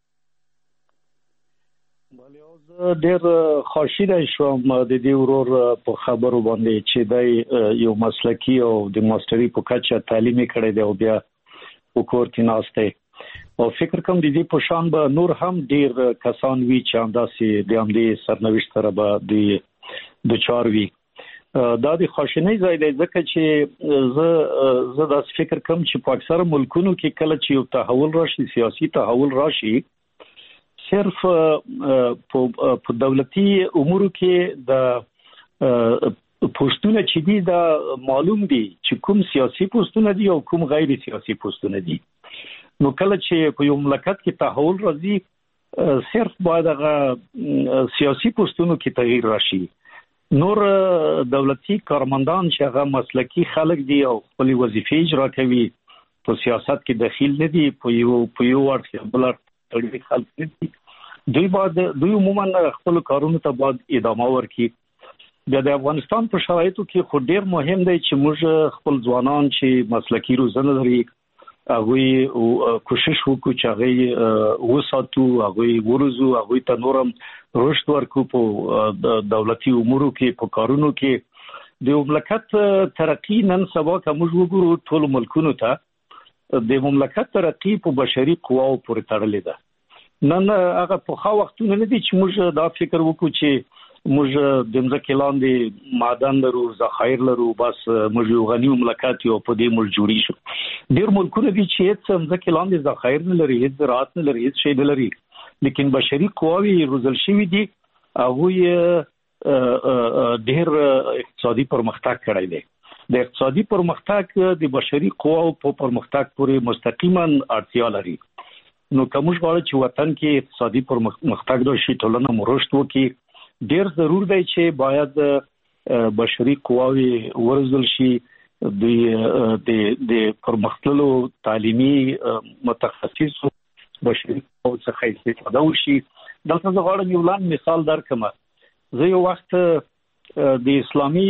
ډېر خواشینی شوم د دې ورور په خبرو باندې چې دی یو مسلکي او د ماستري په کچه تعلیم کړی دی او بیا په کور کې ناست دی. او فکر کوم د دې په شان به نور هم ډېر کسان وي چې همداسې د همدې سرنوشت سره به د دچار وي. دا د خواشینۍ ځای دی ځکه چې زه زه داسې فکر کوم چې په اکثره ملکونو کې کله چې یو تحول راشي، سیاسي تحول راشي، صرف په دولتي امورو کې د پوسټونه چې دي دا معلوم دي چې کوم سیاسي پوسټونه دي او کوم غیر سیاسي پوسټونه دي. نو کله چې په یو مملکت کې تحول راځي، صرف باید هغه سیاسي پوسټونو کې تغییر راشي. نور دولتي کارمندان چې هغه مسلکي خلک دي او خپل وظیفې اجرا کوي، په سیاست کې دخیل نه دي، په یو په یو اړخ بل اړخ تړلي خلک نه دي، دوی باید دوی عموما خپل کارونو ته باید ادامه ورکړي. بیا د افغانستان په شرایطو کې خو ډېر مهم دی چې موږ خپل ځوانان چې مسلکي روزنه لري هغوی کوشش وکړو چې هغوی وساتو، هغوی وروزو، هغوی ته نورم رشد ورکړو په دولتي امورو کې، په کارونو کې. د مملکت ترقي نن سبا که موږ وګورو ټولو ملکونو ته، د مملکت ترقي په بشري قواو پورې تړلې ده. نن هغه پخوا وختونه نه دي چې موږ دا فکر وکړو چې موږ د ځمکې لاندې معدن لرو، ذخایر لرو، بس موږ یو غني مملکت یو په دې ملک جوړی شو. ډېر ملکونه دي چې هیڅ ځمکې لاندې ذخایر نه لري، هیڅ زراعت نه لري، هیڅ شی نه لري، لیکن بشري قواوې روزل شوي دي، هغوی ډېر اقتصادي پرمختګ کړی دی. د اقتصادي پرمختګ د بشري قواو په پرمختګ پورې مستقیما اړتیا لري. نو که موږ غواړو چې وطن کې اقتصادي پرمختګ راشي، ټولنه مو رشد وکړي، ډېر ضرور دی چې باید بشري قواوې وروزل شي، دوی د پرمختللو تعلیمي متخصصو بشري قواو څخه استفاده وشي. دلته زه غواړم یو لاندې مثال درکړم. زه یو وخت د اسلامي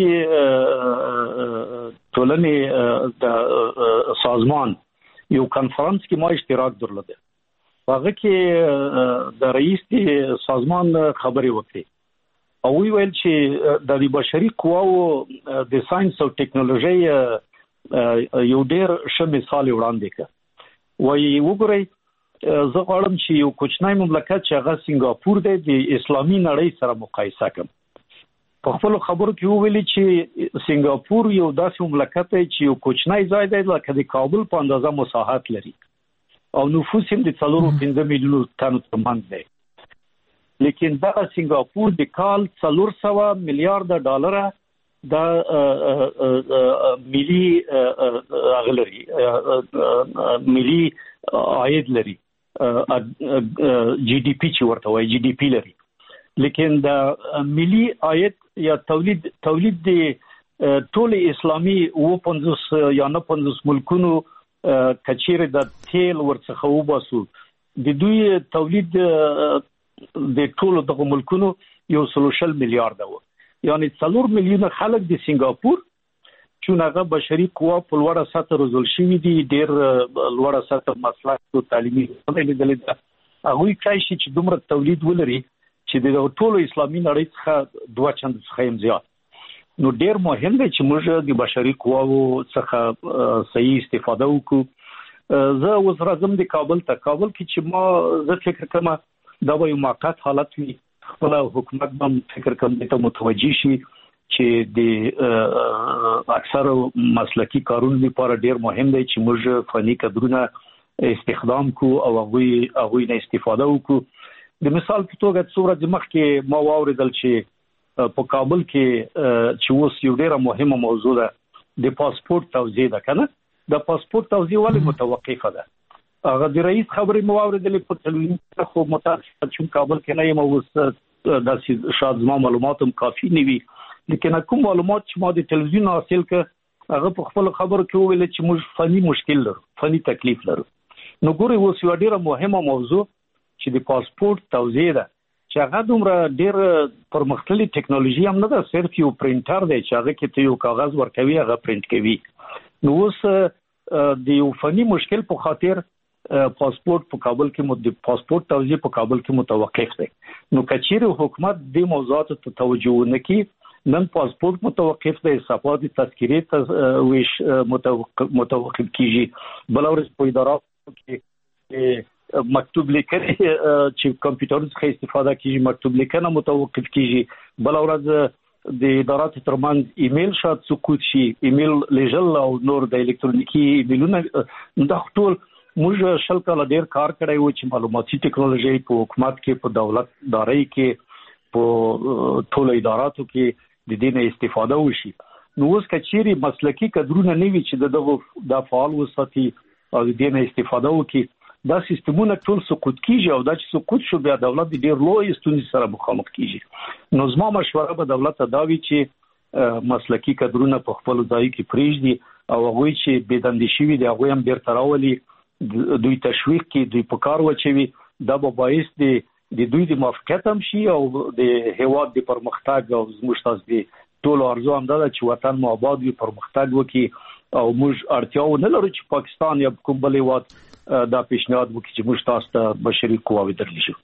ټولنې د سازمان یو کنفرانس کې ما اشتراک درلوده. هغه کې د رئیس د سازمان خبرې وکړې او وی ویل چې د بشري قواو د ساينس او ټیکنالوژي یو ډېر ښه مثال وړاندې کړ. وایي وګورئ، زه غواړم چې یو کوچنی مملکت چې هغه سنگاپور دی د اسلامي نړۍ سره مقایسه کړم. په خپل خبرو کې ویلي چې سنگاپور یو داسې مملکت دی چې یو کوچنی ځای دی لکه د کابل په اندازه مساحت لري او نفوس هم د څلور پنځه میلیونو تنو ترمنځ دی. لیکن دا سنگاپور د کال څلور سوه میلیارډ ډالره د ملي اغلري ملي عاید لري جی ډي پی چې ورته وایي جی ډي پی لري. لیکن د ملي عاید یا تولید تولید د ټول اسلامي و پنځوس یا نه پنځوس ملکونو کچیر د تیل ورڅخه وباسو د دوی تولید د ټول دغه ملکونو یو سلوشل میلیارډ و. یعنی څلور میلیونه خلک د سنگاپور چې هغه بشري قوا په لوړه سطح روزل شوی دي ډېر لوړه سطح مسلک او تعلیمي لیدل دي هغه کای شي چې دومره تولید ولري چې د ټول اسلامي نړۍ څخه دوه چند څخه هم زیات. نو ډېر مهم دی چې موږ د بشري قواو څخه صحیح استفاده وکړو. زه اوس راځم د کابل ته. کابل کې چې ما زه فکر کوم دا به یو موقت حالت وي. خپل حکومت هم فکر کوم ته متوجي شي چې د اکثر مسلکی کارونو لپاره ډېر مهم دی چې موږ فني کادرونه استخدام کو او هغه هغه نه استفاده وکړو. د مثال په توګه څوره د مخکې ما واوریدل چې په کابل کې چې اوس یو ډېر مهمه موضوع ده د پاسپورت توزیع ده کنه. د پاسپورت توزیع ولې متوقفه ده؟ هغه د رئیس خبرې مو واوریدلې په تلویزیون خو متاسفه چې کابل کې نه یم اوس د شاید زما معلومات هم کافي نه وي. لیکن کوم معلومات چې ما د تلویزیون حاصل کړ هغه په خپل خبرو کې ویل چې موږ فني مشکل لرو فني تکلیف لرو. نو ګوري اوس یو ډېر مهمه موضوع چې د پاسپورت توزیع ده چې هغه دومره ډېر پرمختللې ټکنالوژي هم نه ده صرف یو پرینټر دی چې هغه کې ته یو کاغذ ورکوي هغه پرینټ کوي. نو اوس د یو فني مشکل په خاطر پاسپورت په کابل کې مو د پاسپورت توزیع په کابل کې متوقف دی. نو کچېره حکومت د موضوعاتو ته توجه نکړي نن پاسپورت متوقف دی صفات تذکیره ته ویش متوقف کیږي. بل ورځ په اداراتو کې مکتوب لیکنه چې کمپیوټر څخه استفاده کیږي مکتوب لیکنه متوقف کیږي. بل ورځ د ادارات ترمنځ ایمیل شات سکوت شي ایمیل لېږل او نور د الکترونیکی ایمیلونه د ټول موږ شل کاله ډېر کار کړی و چې معلوماتي ټکنالوژي په حکومت کې په دولت داري کې په ټول اداراتو کې د دې نه استفاده وشي. نو اوس کچېری مسلکی کادرونه نه وي چې دغه د فعال وساتي او د دې نه استفاده وکړي دا سیستمونه ټول سقوط کیږي او دا چې سقوط شو بیا دولت ډېر لوی ستونزې سره مخامخ کیږي. نو زما مشوره به دولت ته دا وي چې مسلکی کادرونه په خپل ځای کې پریږدي او هغه چې بيدندې شي دی هغه هم بیرته راولي دوی تشویق کی دوی په کار وچوي. دا به باعث دی د دوی د موافقت هم شي او د هیواد د پرمختګ او زموږ تاسو د ټول ارزو هم دا چې وطن مو آباد وي پرمختګ وکړي او موږ اړتیا نه لرو چې پاکستان یا کوم بل هیواد دا پیشنهاد وکړي چې موږ تاسو ته بشري قواوې درلېږو.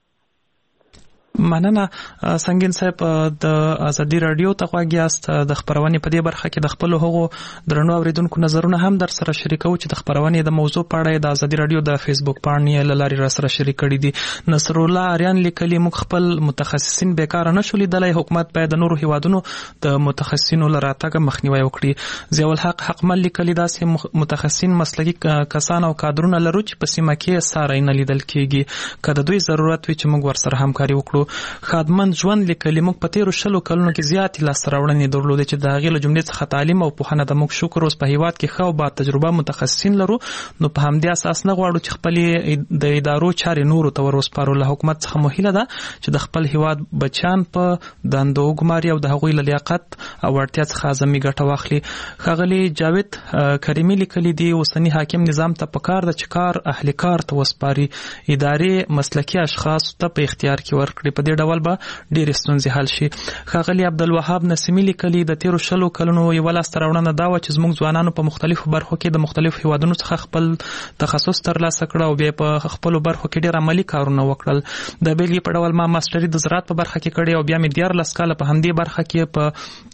مننه سنگین صاحب د ازادي رادیو ته غواګیاست د خبرونې په دې برخه کې د خپل هغو درنو اوریدونکو نظرونه هم در سره شریکو چې د خبرونې د موضوع په اړه د ازادي رادیو د فیسبوک پاڼې لاري را سره شریک کړي دي. نصر الله اریان لیکلي موږ خپل متخصصین بیکاره نشو لیدلای حکومت باید د نورو هیوادونو د متخصصینو لراتګ مخنیوي وکړي. ضیاء الحق حقمل لیکلي داسې متخصصین مسلکي کسان او کادرونه لرو چې په سیمه کې ساره نه لیدل کیږي کله دوی ضرورت وي چې موږ ورسره همکاري وکړو. خادمن ژوند لیکلي موږ په تیرو شلو کلونو کې زیات لاسته راوړنې درلودې چې د هغې له جملې څخه تعلیم او پوهنه د موږ شکر اوس په هیواد کې ښه او با تجربه متخصصین لرو. نو په همدې اساس نه غواړو چې خپلې د ادارو چارې نورو ته ور وسپارو. له حکومت څخه مو هیله ده چې د خپل هیواد بچیان په دندو وګماري او د هغوی له لیاقت او وړتیا څخه اعظمي ګټه واخلي. ښاغلي جاوید کریمي لیکلي دي اوسني حاکم نظام ته پکار ده چې کار اهل کار ته وسپاري ادارې مسلکي اشخاص ته په اختیار کې ورکړي. په دې ډول به ډېر ستونزې حل شي. ښاغلي عبدالوهاب نسیمي لیکلي د تیرو شلو کلونو یوه لاسته راوړنه دا وه چې زموږ ځوانانو په مختلفو برخو کې د مختلفو هیوادونو څخه خپل تخصص ترلاسه کړ او بیا په خپلو برخو کې ډېر عملي کارونه وکړل. د بیلګې په ډول ما ماسټري د زراعت په برخه کې کړې او بیا مې دیارلس کاله په همدې برخه کې په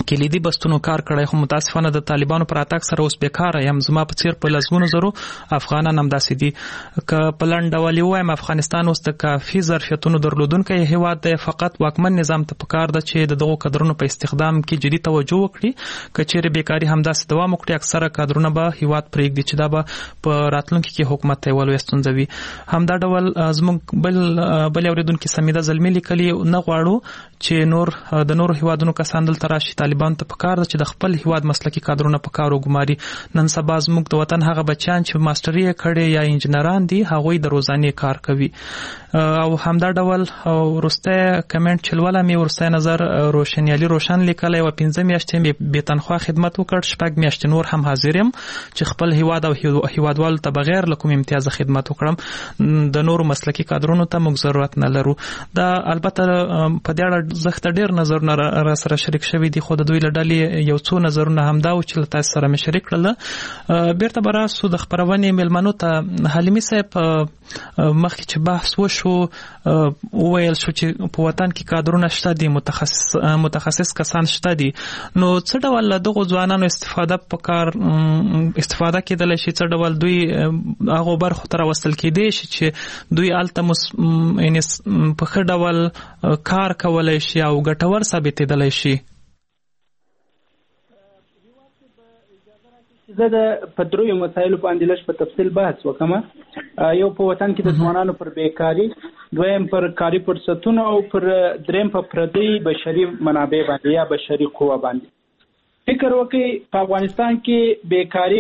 کلیدي بستونو کار کړی، خو متاسفانه د طالبانو پر اتاک سره اوس بیکاره یم. زما په څیر په لسګونو زرو افغانان هم داسې دي. که په لنډ ډول ووایم، افغانستان اوس د کافي ظرفیتونو درلودونکی هیواد دی، فقط واکمن نظام ته پکار ده چې د دغو کادرونو په استخدام کې جدي توجه وکړي. که چیرې بیکاري همداسې دوام وکړي، اکثره کادرونه به هیواد پرېږدي چې دا به په راتلونکي کې حکومت ته یوه لویه ستونزه وي. همدا ډول زموږ بل بل اورېدونکي سمیده زلمي لیکلي، نه غواړو چې نور د نورو هیوادونو کسان دلته راشي. طالبان ته پکار ده چې د خپل هیواد مسلکي کادرونه په کار وګماري. نن سبا زموږ د وطن هغه بچیان چې ماستري یې کړی یا انجنیران دي، هغوی د روزانې کار کوي. او همدا ډول وروستی کمنټ چې لوله مې وروستی نظر روشنیالي روشن لیکلی و، پنځه میاشتې مې بې تنخوا خدمت وکړ، شپږ میاشتې نور هم حاضر یم چې خپل هیواد او هیوادوالو ته بغیر له کوم امتیازه خدمت وکړم. د نورو مسلکي کادرونو ته موږ ضرورت نه لرو. دا البته په دې اړه زه ډېر نظرونه را سره شریک شوي دي، خو د دوی له ډلې یو څو نظرونه همدا و چې له تاسو سره مې شریک کړل. بیرته به راسو د خپرونې میلمنو ته. حلیمي صاحب، مخکې چې بحث وشو وویل شو چې په وطن کې کادرونه شته دي، متخصص متخصص کسان شته دي، نو څه ډول له دغو ځوانانو استفاده په کار استفاده کېدلی شي؟ څه ډول دوی هغو برخو ته راوستل کېدی شي چې دوی هلته په ښه ډول کار کولی شي او ګټور ثابتېدلی شي؟ زه د په دریو مسایلو باندې لږ په تفصیل بحث وکړم. یو په وطن کې د ځوانانو پر بیکاري، دویم پر کاري فرصتونو، او پر دریم په پردي بشري منابع باندې یا بشري قوه باندې. فکر وکړئ، په افغانستان کې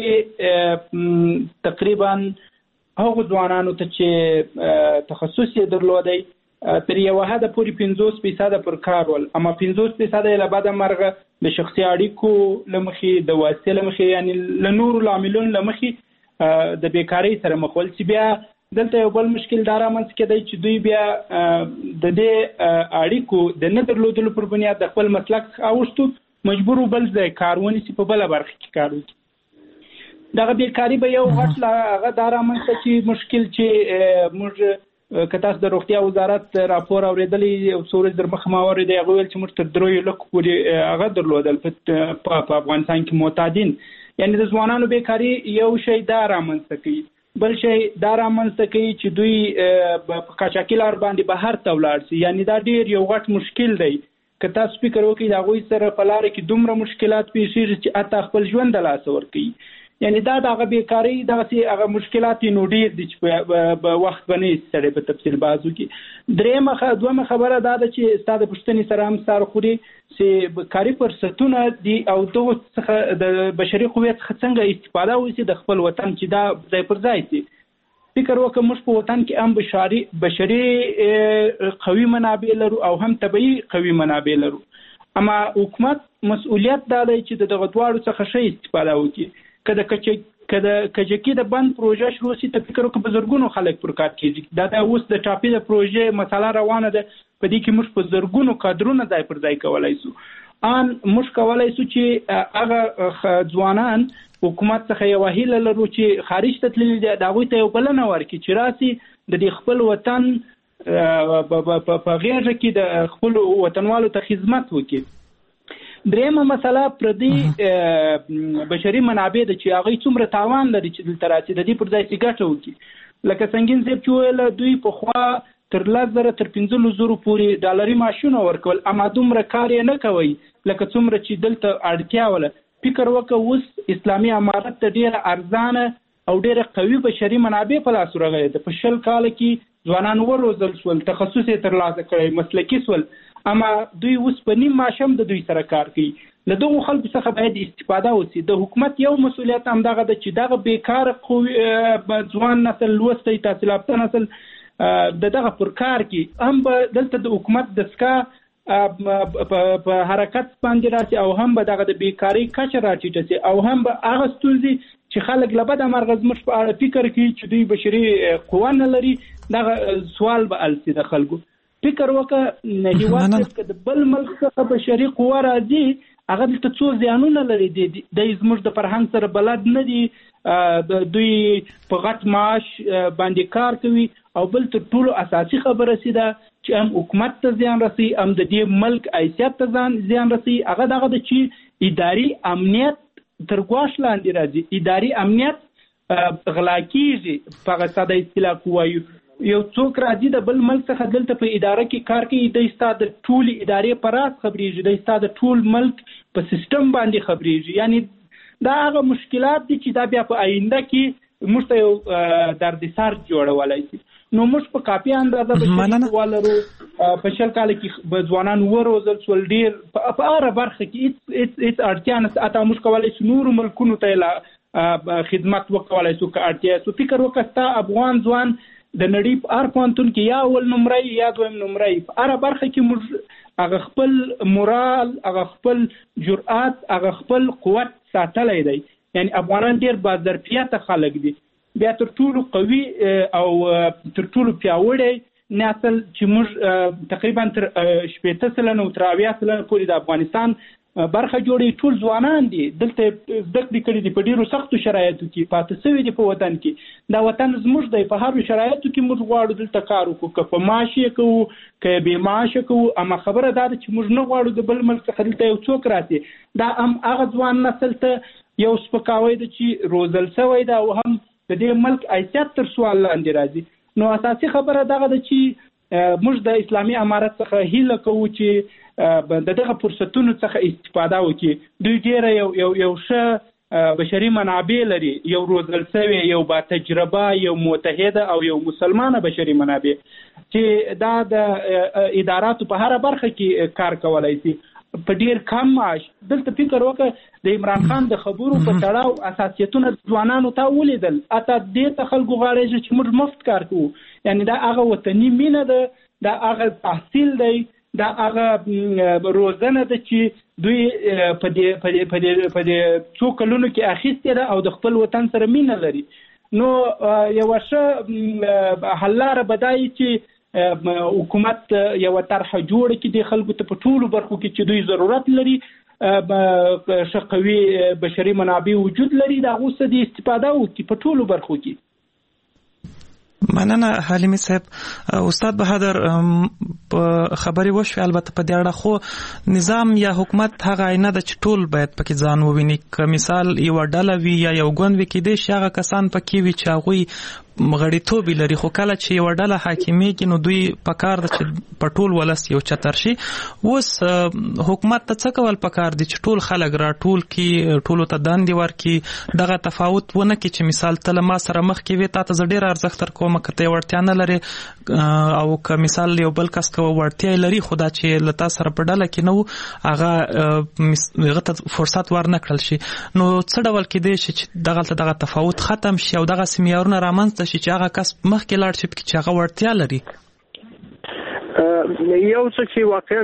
بیکاري تقریبا هغو ځوانانو ته چې تخصص یې درلودی تر یوه حده پورې پنځوس فیصده پر کار ول، اما پنځوس فیصده یې له بده مرغه د شخصي اړیکو له مخې، د واسطې له مخې، یعنې له نورو لاملونو له مخې د بیکارۍ سره مخ ول. چې بیا دلته یو بل مشکل دا رامنځته کېدی چې دوی بیا د دې اړیکو د نه درلودلو پر بنیاد د خپل مسلک څخه اوښتو مجبور بل ځای کار ونیسي، په بله برخه کې کار وکړي. دغه بیکاري به یو غټ هغه دا رامنځته چې مشکل چې موږ که تاسو د روغتیا وزارت راپور اورېدلی او څو ورځې در مخه ما اورېدی، هغه ویل چې موږ تر دریو لکو پورې هغه درلودل په افغانستان کې معتادین. یعنې د ځوانانو بیکاري یو شی دا رامنځته کوي، بل شی دا رامنځته کوي چې دوی په قاچاقي لار باندې بهر ته ولاړ شي. یعنې دا ډېر یو غټ مشکل دی. که تاسو فکر وکړئ د هغوی سره په لاره کې دومره مشکلات پیښېږي چې حتی خپل ژوند د لاسه ورکوي. یعنی دا د هغه بیکارۍ دغسې هغه مشکلات نو ډېر دي چې په وخت به نه سړی په تفصیل بازو کې. درېیمه دویمه خبره دا ده چې ستا د پوښتنې سره هم سر خوري چې کاري فرصتونه دي او دغو څخه د بشري قوې څخه څنګه استفاده وشي د خپل وطن چې دا ځای پر ځای شي. فکر وکړه موږ په وطن کې هم بشري بشري قوي منابع لرو او هم طبیعي قوي منابع لرو، اما حکومت مسؤلیت دا دی چې د دغه دواړو څخه ښه استفاده وکړي. که د کجکي د بند پروژه شروع شي، ته فکر وکړه په زرګونو خلک پر کار کېږي. دا د اوس د ټاپي د پروژې مسله روانه ده، په دې کې موږ په زرګونو کادرونه ځای پر ځای کولی شو. ان موږ کولی شو چې هغه ځوانان حکومت څخه یوه هیله لرو چې خارج ته تللي دي، د هغوی ته یو بلنه ورکړي چې راسي د دې خپل وطن په غېږه کې د خپلو وطنوالو ته خدمت وکړي. درېیمه مسله پردي بشري منابع ده چې هغوی څومره تاوان لري چې دلته راسي، د دې پر ځای چې ګټه وکړي. لکه سنګین صاحب چې ویله، دوی پخوا تر لس زره تر پنځلس زرو پورې ډالري معاشونه ورکول، اما دومره کار یې نه کوئ لکه څومره چې دلته اړتیا وله. فکر وکړه اوس اسلامي امارت ته ډېره ارزانه او ډېره قوي بشري منابع په لاس ورغلې ده. په شل کاله کې ځوانان وروزل شول، تخصص یې ترلاسه کړی، مسلکي شول، اما دوی اوس په نیم معاش هم د دوی سره کار کوي. له دغو خلکو څخه باید استفاده وشي. د حکومت یو مسؤلیت هم دغه ده چې دغه بیکاره ځوان نسل، لوستی تحصیل یافته نسل د دغه پر کار کې هم به دلته د حکومت دستګاه په حرکت باندې راشي او هم به دغه د بیکارۍ کچه راټیټه شي او هم به هغه ستونزې چې خلک له بده مرغه زموږ په اړه فکر کوي چې دوی بشري قوه نه لري، دغه سوال به حل شي د خلکو. فکر وکړه هېواد کې د بل ملک څخه بشري قوه راځي، هغه دلته څو زیانونه لري. دی زموږ د فرهنګ سره بلد نه دي، دوی په غټ معاش باندې کار کوي او بل تر ټولو اساسي خبره سي ده چې هم حکومت ته زیان رسي، هم د دې ملک حیثیت ته زیان رسي. هغه دغه د چې اداري امنیت تر ګواښ لاندې راځي. اداري امنیت غلا کیږي په هغه ساده اصطلاح وایو. یو څوک راځي د بل ملک څخه دلته په اداره کې کار کوي، د ستا د ټولې ادارې په راز خبرېږي، د ستا د ټول ملک په سیستم باندې خبرېږي. یعنی دا هغه مشکلات دي چې دا بیا په آینده کې موږ ته یو دردسر جوړولی شي. نو موږ په کافي اندازه بشري ولرو. په شل کال کې به ځوانان وروزل شول، ډېر په هره برخه کې هېڅ اړتیا نشته. حتی موږ کولی شو نورو ملکونو ته خدمت وکولی شو که اړتیا سو. فکر وکړه ستا افغان ځوان د نړۍ په هر پوهنتون کې یا اول نمرې یا دویم نمرې، په هره برخه کې موږ هغه خپل مورال، هغه خپل جرأت، هغه خپل قوت ساتلی دی. یعنی افغانان ډېر باظرفیته خلک دي. بیا تر ټولو قوي او تر ټولو پیاوړی نسل چې موږ تقریبا تر شپېته سلنه او تر اویا سلنه پورې د افغانستان برخه جوړي ټول ځوانان دي. دلته زده کړې کړي دي، په ډېرو سختو شرایطو کې پاتې شوي دي په وطن کې. دا وطن زموږ دی، په هرو شرایطو کې موږ غواړو دلته کار وکړو، که په معاش یې کوو که بې معاشه کوو. اما خبره دا ده چې موږ نه غواړو د بل ملک څخه دلته یو څوک راسي. دا هم هغه ځوان نسل ته یو سپکاوی ده چې روزل شوی ده او هم د دې ملک حیثیت تر سوال لاندې راځي. نو اساسي خبره دغه ده چې موږ د اسلامي امارت څخه هیله کوو چې د دغه فرصتونو څخه استفاده وکړي. دوی ډېره یو یو یو ښه بشري منابع لري، یو روزل شوی، یو با تجربه، یو متحده او یو مسلمانه بشري منابع چې دا د اداراتو په هره برخه کې کار کولی شي په ډیر کم معاش. دلته فکر وکړه د عمران خان د خبرو په تړاو اساسیتونه ځوانانو ته ولیدل، اته دې ته خلکو غواړي چې موږ مفت کار کوو. یعنی دا هغه وطني مینه ده، دا هغه تحصیل دی، دا هغه روزنه ده چې دوی په دې په دې په دې په دې څو کلونو کې اخیستې ده او د خپل وطن سره مینه لري. نو یوه ښه حل لاره به دا وي چې حکومت یو طرحه جوړه کړي د خلکو ته په ټولو برخو کې چې دوی ضرورت لري، ښه قوي بشري منابع وجود لري، د هغو څخه د استفاده وکړي په ټولو برخو کې. مننه حلیمي صاحب. استاد بهادر خبرې وشوې، البته په دې اړه خو نظام یا حکومت هغه عینه ده چې ټول باید پکې ځان وویني. که مثال یوه ډله وي یا یو ګوند وي، کیدای شي هغه کسان پکې وي چې هغوی غړیتوب لري، خو کله چې یوه ډله حاکمیږي نو دوی پکار ده چې په ټول ولس یو چتر شي. اوس حکومت ته څه کول پکار دي چې ټول خلک راټول کړي، ټولو ته دندې ورکړي، دغه تفاوت ونه کړي چې مثال ته له ما سره مخکې وي، تا ته زه ډېر ارزښت درکوم که ته یې وړتیا نه لرې، او که مثال یو بل کس که وړتیا یې لري خو دا چې له تا سره په ډله کې نه وو هغه هغه ته فرصت ور نه کړل شي. نو څه ډول کیدای شي چې دغلته دغه تفاوت ختم شي او دغسې معیارونه رامنځته شي چې هغه کس مخکې لاړ شي چې هغه وړتیا لري؟ یو څه چې واقعا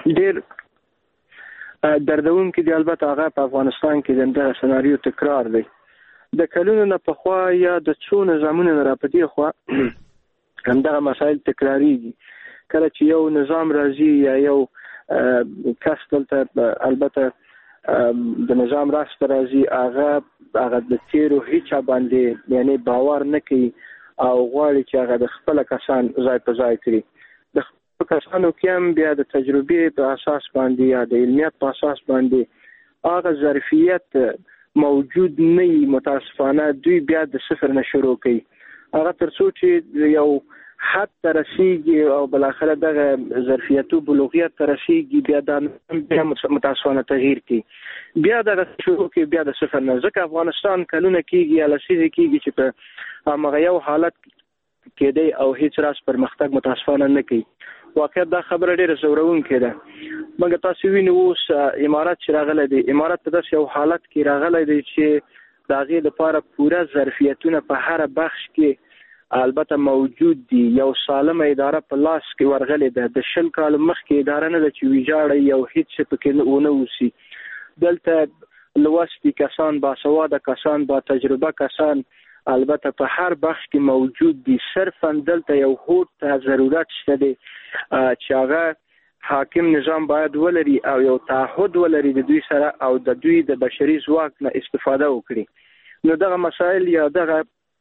ډېر دردونکی دی، البته هغه په افغانستان کې د همدغه سناریو تکرار دی. د کلونو نه پخوا یا د څو نظامونو نه را په دې خوا همدغه مسایل تکراریږي. کله چې یو نظام راځي یا یو کس دلته البته د نظام راسته راځي، هغه هغه د تیرو هیچا باندې یعنی باور نه کوي او غواړي چې هغه د خپل کسان ځای په ځای کړي. د خپل کسانو کې هم بیا د تجربې په اساس باندې یا د علمیت په اساس باندې هغه ظرفیت موجود نه وي. متاسفانه دوی بیا د صفر نه شروع کوي، هغه تر څو چې یو حد ته رسیږي او بالاخره دغه ظرفیتو بلوغیت ته رسیږي، بیا دا بیا متاسفانه تغییر کوي، بیا دغه شروع کوي بیا د صفر نه. ځکه افغانستان کلونه کېږي یا لسیزې کېږي چې په همغه یو حالت کېدی او هیڅ راز پرمختګ متاسفانه نه کوي. واقعیت دا خبره ډېره ځورونکې ده. مګر تاسو وینئ اوس امارات چې راغلی دی، امارات په داسې یو حالت کې راغلی دی چې د هغې لپاره پوره ظرفیتونه په هره بخش کې البته موجود دي. یو سالمه اداره په لاس کې ورغلې ده. د شل کال مخکې اداره نه ده چې ویجاړه یو هیڅ څه پکې ونه اوسي. دلته لوستي کسان، باسواده کسان، با تجربه کسان البته په هر بخش کې موجود دي. صرفا دلته یو هوډ ته ضرورت شته دی چې هغه حاکم نظام باید ولري او یو تعهد ولري د دوی سره او د دوی د بشري ځواک نه استفاده وکړي. نو دغه مسایل یا دغه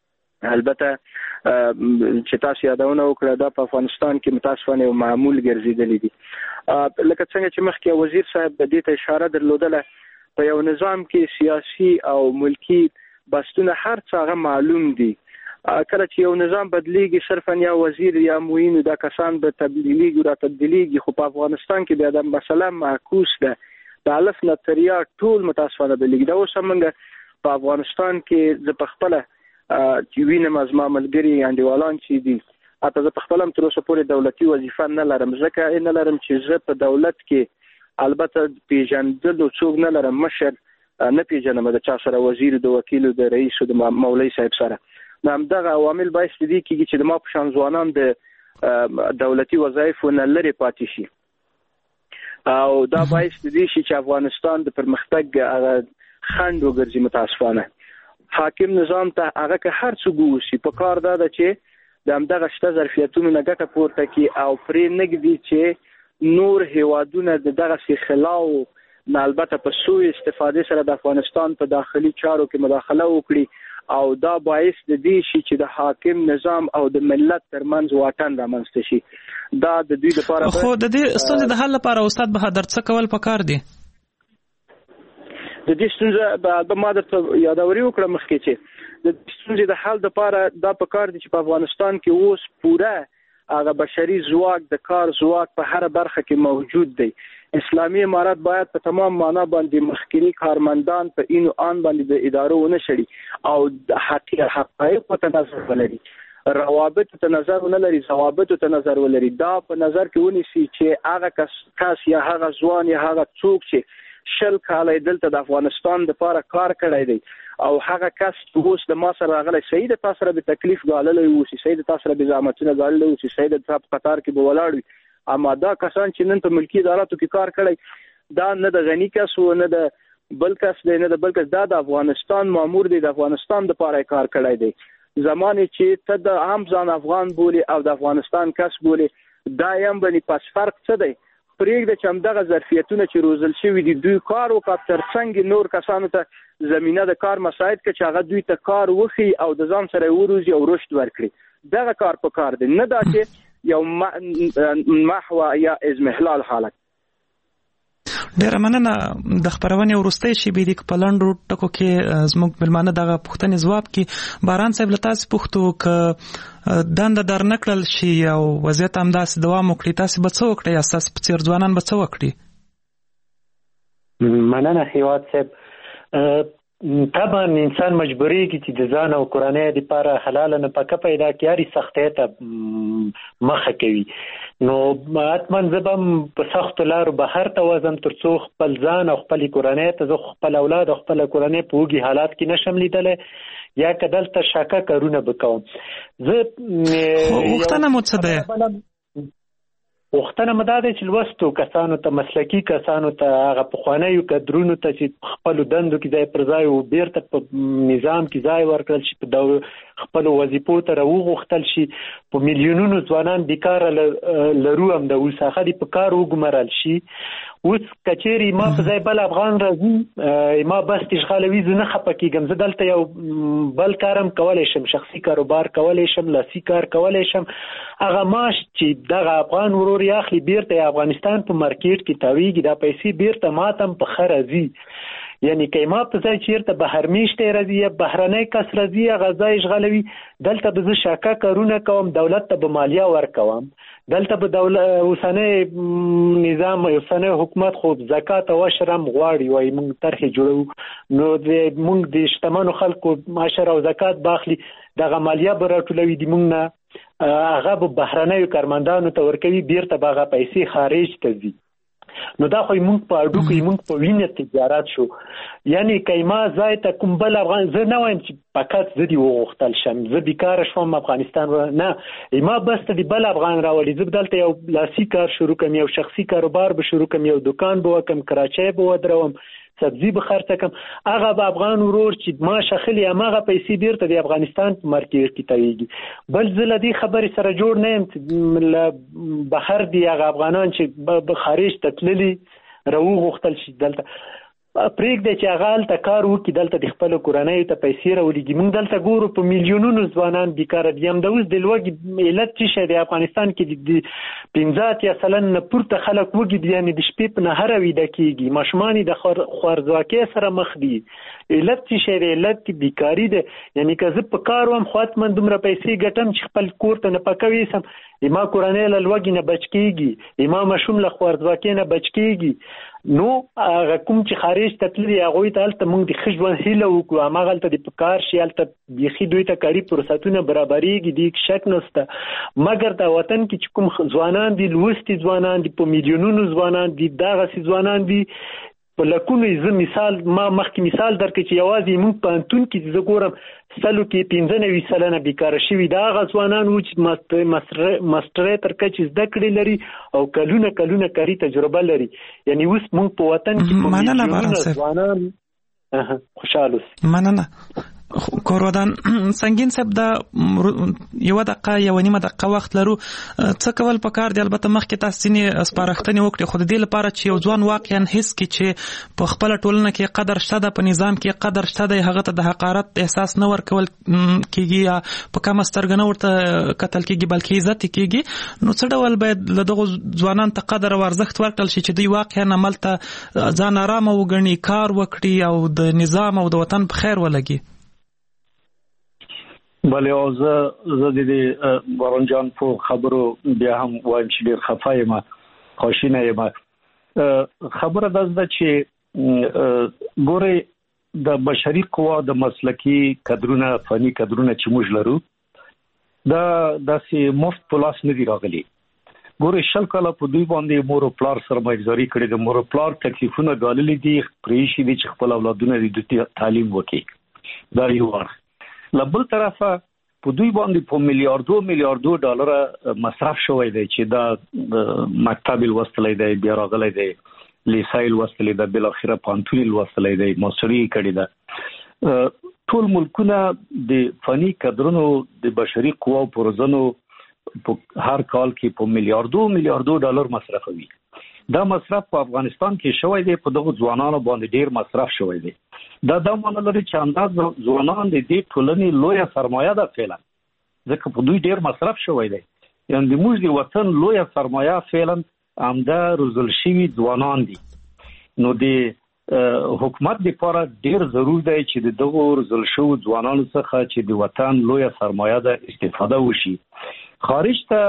البته چې تاسو یادونه وکړه دا په افغانستان کې متاسفانه یو معمول ګرځیدلی دي. لکه څنګه چې مخکې وزیر صاحب د دې ته اشاره درلودله، په یو نظام کې سیاسي او ملکی بستونه هر څه هغه معلوم دي. کله چې یو نظام بدلیږي صرفا یا وزیر یا معین دا کسان به تبدیلیږي را تبدیلیږي، خو په افغانستان کې بیا د مسله معکوس ده. د الف نظریه ټول متاسفانه بدلیږي. دا اوس موږ په افغانستان کې ز په خپل چې وینم از ما ملګري انډیوالان چې دي، اته زه په خپل هم تر اوسه پورې دولتي وظیفه نه لرم، ځکه نه لرم چې زه په دولت کې البته پیژندلو څوک نه لرم، مشر نه پیژنم د چا سره، وزیر د وکیل د رئیس د مولوی صاحب سره. نو همدغه عوامل باعث دي کېږي چې د ما په شان ځوانان د دولتي وظایفو نه لرې پاتې شي، او دا باعث دي چې افغانستان د پرمختګ خنډ وګرځي. متاسفانه حاکم نظام ته هغه که هر څه ګوسی په کار دا ده چې د همدغه شته ظرفیتونو نه ګټه پورته کړي او پرې نږدي چې نور هیوادونه د دغه سي خلاو نه البته په سوء استفاده سره د افغانستان په داخلي چارو کې مداخله وکړي، او دا باعث د دې شي چې د حاکم نظام او د ملت ترمنځ واټن رامنځته شي. دا د دوی لپاره خو د دې ستونزې د حل لپاره استاد بهادر څه کول پکار دي؟ د دې ستونزې د ما درته یادوري وکړه مخکې چې د ستونزې د حل لپاره دا پکار دي چې په افغانستان کې اوس پوره هغه بشري ځواک د کار ځواک په هر برخه کې موجود دی. اسلامي امارات باید په تمام معنا باندې مخکري کارمندان په اینو آن باندې د ادارو ونه شړي او د حقایق په نظر ولري، روابط ته نظر ونه لري، ضوابط ته نظر ولري. دا په نظر کې ونیسي چې هغه کس کس یا هغه ځوان یا هغه څوک چې شل کاله دلته د افغانستان د لپاره کار کړی دی او هغه کس اوس د ما سره راغلی، صحیح د تاسو سره به تکلیف غاللی وسی، صحیح د تاسو سره به زحمتونه غاللی وسی، صحیح د تاسو په قطار کې به ولاړ وي، اما دا کسان چې نن په ملکی اداراتو کې کار کړی دا نه د غنی کس و نه د بل کس دی نه د بل کس، دا د افغانستان مامور دی، د افغانستان د لپاره کار کړی دی. زمانه چې ته د عام ځان افغان بولی او د افغانستان کس بولی، دا یم باندې پس فرق څه دی؟ پرېږده چې همدغه ظرفیتونه چې روزل شوي دي دوی کار وکړي، ترڅنګ نور کسانو ته زمینه د کار مساعد کړي چې هغه دوی ته کار وښي او د ځان سره وروزي او رشد ورکړي. دغه کار په کار دی، نه دا چې یو محو یا اضمحلال حالت. ډیره مننه. د خبرونې وروستۍ شیبې د په لنډو ټکو کې زموږ ملمانه دغه پوښتنې ځواب کې باران صاحب له تاسو پوښتو که دنده در نکړل شي او وضعیت همداسې دوام وکړي، تاسو به څه وکړئ؟ یا ستاسو په څېر ځوانان به څه وکړي؟ مننه هیواد صاحب. طبعا انسان مجبوری کی چې د ځان او کورنۍ لپاره حلال نه پکه پیدا کیاري سختۍ ته مخه کوي، نو اتمن زبم په سخت لارو بهر ته وزم ترڅو خپل ځان او خپل کورنۍ ته زه خپل اولاد او خپل کورنۍ په وګي حالات کې نشم لیدلې یا کدل ته شاکه کارونه وکوم. زه وختونه مو څه ده وختونه مداده چې لوستو کسانو ته مسلکی کسانو ته هغه پخوانیو کډرونو ته چې خپل دندو کې ځای پر ځای او بیرته په نظام کې ځای ورکړل شي، په خپل وظیفو ته راوغختل شي، په میلیونونو ځوانان بیکاره لرو هم د وساخه دی په کار وګمرل شي. اوس کچېری ما په ځای بل افغان راځي ما بس اشغالوي زه نه خپه کېږم، زه دلته یو بل کارم کولی شم، شخصي کاروبار کولی شم، لاسي کار کولی شم. هغه معاش چې دغه افغان ورور یاخلي بیرته افغانستان په مارکیټ کې تاویږي، دا پیسې بیرته ماتم په ښه راځي. یعنی که ما په ځای چیرته بهر میشته راځي یا بهرنی کس راځي هغه ځای اشغالوي، دلته به زه شاکه کارونه کوم، دولت ته به مالیه ورکوم، دلته به دولت اوسنی نظام اوسنی حکومت خو زکات او عشر هم غواړي وایي موږ طرحې جوړو، نو د موږ د شتمنو خلکو عشر او زکات باخلي، دغه مالیه به راټولوي د موږ نه، هغه به بهرنیو کارمندانو ته ورکوي، بیرته به هغه پیسې خارج ته ځي. نو دا خو موږ په اډو کې موږ په وینه تجارت شو. یعنی کایما ځای ته کوم بل افغان زه نه وایم چې فقط زه دی وغوښتل شم زه بیکاره شوم افغانستان نه، ما بس ته دی بل افغان راولي، زه دلته یو لاسي کار شروع کوم، یو شخصي کاروبار به شروع کوم، یو دکان به وکم، کراچۍ به ودروم، سبزی به خرڅ کم، هغه به افغان ورور چې ما شخلي هغه پیسې بیرته د افغانستان په مارکیټ کې تاویږي. بل زه له دې خبرې سره جوړ نه یم چې بهر دی هغه افغانان چې خارج ته تللي راوغوښتل شي دلته. پرېږدي چې هغه هلته کار وکړي، دلته د خپلو کورنیو ته پیسې راولېږي. موږ دلته ګورو په میلیونونو ځوانان بیکاره دي. همدا اوس د لوږې علت څه شی دی؟ افغانستان کې د پنځه اتیا سلن نه پورته خلک وږي دي، یعنې د شپې په نهره ویده کېږي. ماشومان یې د خوارځواکۍ سره مخ دي. علت څه شی دی؟ علت بیکاري دی. یعنې که زه په کار وم خو حتما دومره پیسې ګټم چې خپل کور ته نه پکه ویسم، ما کورنۍ له لوږې نه بچ کېږي، ما ماشوم له خوارځواکۍ نه بچ کېږي. نو هغه کوم چې خارج ته تللي هغوی ته هلته موږ د ښه ژوند هیله وکړو، هماغه هلته د په کار شي، هلته بیخي دوی ته کاري فرصتونه برابرېږي، دې شک نشته. مګر د وطن کې چې کوم ځوانان دي، لوستي ځوانان دي، په میلیونونو ځوانان دي، دغسې ځوانان دي په لکونو. زه مثال ما مخکې مثال درکړې چې یوازې موږ په پوهنتون کې زه ګورم سلو کې پنځه نوي سلنه بیکاره شوي. دا هغه ځوانان وو چې ماسټرۍ تر کچې زده کړې لري او کلونه کلونه کاري تجربه لري. یعنې اوس موږ په وطن کې په میلیونونه ځوانان خوشحال اوسي. مننه کورودان سنگین صاحب. دا یو دقیقه یو نیمه دقیقه وخت لرو. څه کول پکار دی؟ البته مخکې تاسو ځینې سپارښتنې وکړې، خو د دې لپاره چې یو ځوان واقعا حس کړي چې په خپله ټولنه کې قدر شته ده، په نظام کې قدر شته ده، هغه ته د حقارت احساس نه ورکول کېږي یا په کمه سترګه نه ورته کتل کېږي بلکې عزت یې کېږي، نو څه ډول باید له دغو ځوانانو ته قدر او ارزښت ورکړل شي چې دوی واقعا عمل ته ځان ارامه وګڼي، کار وکړي او د نظام او د وطن په خیر ولګي؟ بله، او زه زه د دې بارون جان په خبرو بیا هم وایم چې ډېر خفه یم، خواشینی یم. خبره دا ده چې ګورئ د بشري قوا د مسلکي کدرونه، فني کدرونه چې موږ لرو، دا داسې مفت په لاس نه دي راغلي. ګورئ شل کاله په دوی باندې مور او پلار سرمایه‌ګذاري کړې ده، مور او پلار تکلیفونه ګاللي دي، پرېښي دي چې خپل اولادونه د تعلیم وکړي. دا یو اړخ. له بل طرفه په دوی باندې په میلیاردو میلیاردو ډالره مصرف شوی دی چې دا مکتب لوستلی دی، بیا راغلی دی لیسه لوستلی ده، بالاخره پوهنتون لوستلی دی، ماستري کړې ده. ټول ملکونه د فني کدرونو د بشري قواو په روزنو په هر کال کې په میلیاردو میلیاردو ډالر مصرفوي. دا مصرف په افغانستان کې شوی دی، په دغه ځوانانو باندې ډیر مصرف شوی دی. دا د معنی لري چې انداز ځوانان د دې ټولنې لویه سرمایه ده فعلا، ځکه په دوی ډیر مصرف شوی دی. یعنې موږ د وطن لویه سرمایه فعلا همدا روزل شوي ځوانان دي. نو د حکومت لپاره ډیر ضرور دی چې د دغو روزل شوو ځوانانو څخه چې د وطن لویه سرمایه ده استفاده وشي. خارج ته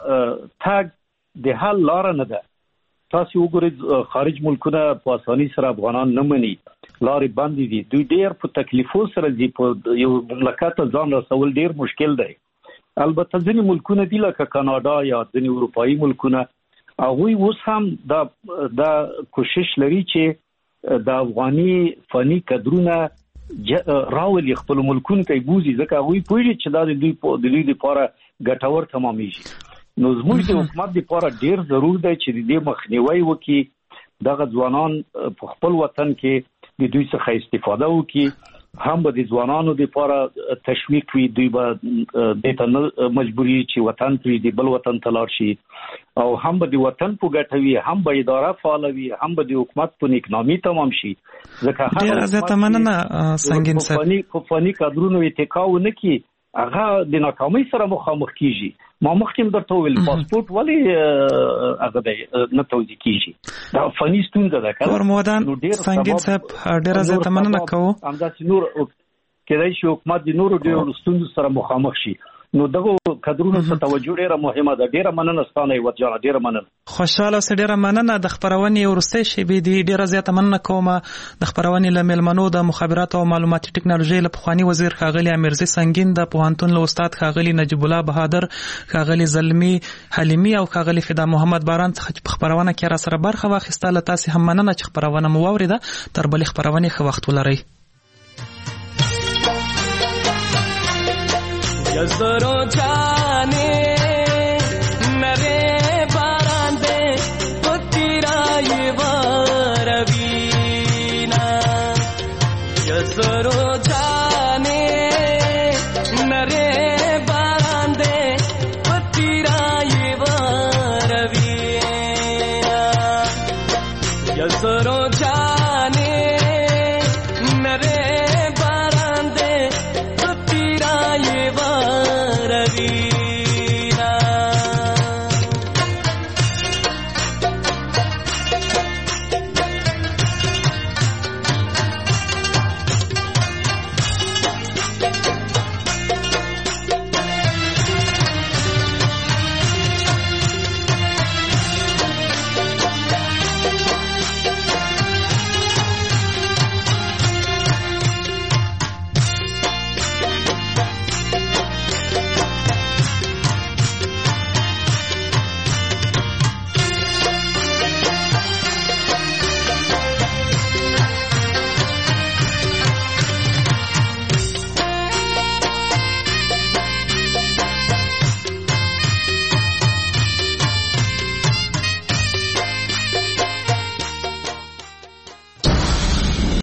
تګ د حل لاره نه ده. تاسو وګورئ خارج ملکونه په اساني سره افغانان نه مني، لارې بندې دي، دوی ډیر په تکلیفو سره دي، په یو مملکت ځان رسول ډیر مشکل دی. البته ځینې ملکونه دي لکه کاناډا یا ځینې اروپایي ملکونه، هغوی اوس هم دا دا کوشش لري چې د افغاني فني کدرونه راولي خپل ملکونو ته بوزي، ځکه هغوی پوهېږي چې دا د دوی د دوی لپاره ګټور تمامېږي. نو زموږ د حکومت لپاره ډیر ضرور دی چې د دې مخنیوی وکړي، دغه ځوانان په خپل وطن کې د دوی څخه استفاده وکړي. هم به د ځوانانو لپاره تشویق وي، دوی به دې ته نه مجبوري چې وطن پرېږدي بل وطن ته لاړ شي، او هم به د وطن په ګټه وي، هم به اداره فعاله وي، هم به د حکومت په نیکنامي تمام شي. ځکه ډېره زیاته مننه سنگین صاحب. په فني کادرونو اتکا ونه کړي، هغه د ناکامۍ سره مخامخ کیږي. ما مخکې درته وویل پاسپورت ولې هغه دی نه توضیح کیږي، دا فني ستونزه ده. کورمودان سنگین صاحب ډېره زیاته مننه کوو. همداسې نور کېدای شي حکومت د نورو ډېرو ستونزو سره مخامخ شي. نو دغه کدرونو ته توجه ډیره مهمه ده. ډیره مننه ستانه یو ځان ډیره مننه. خوشاله اوسه. ډیره مننه. د خبرونې ورسته شي به دي ډیره زیاته مننه کوم د خبرونې لملمنو د مخابرات او معلوماتي ټکنالوژي له پخوانی وزیر خاغلی امیرزي سنگین، د پوهنتون له استاد خاغلی نجیب الله بهادر، خاغلی زلمی حلیمی او خاغلی فدا محمد باران څخه په خبرونه کې را سره برخه واخیسته. له تاسو هم مننه چې خبرونه مو واوریده. تر بلې خبرونه خو وخت ولرئ. یزرو جانے نرے باراندے پتیرائی واروینا یزرو جانے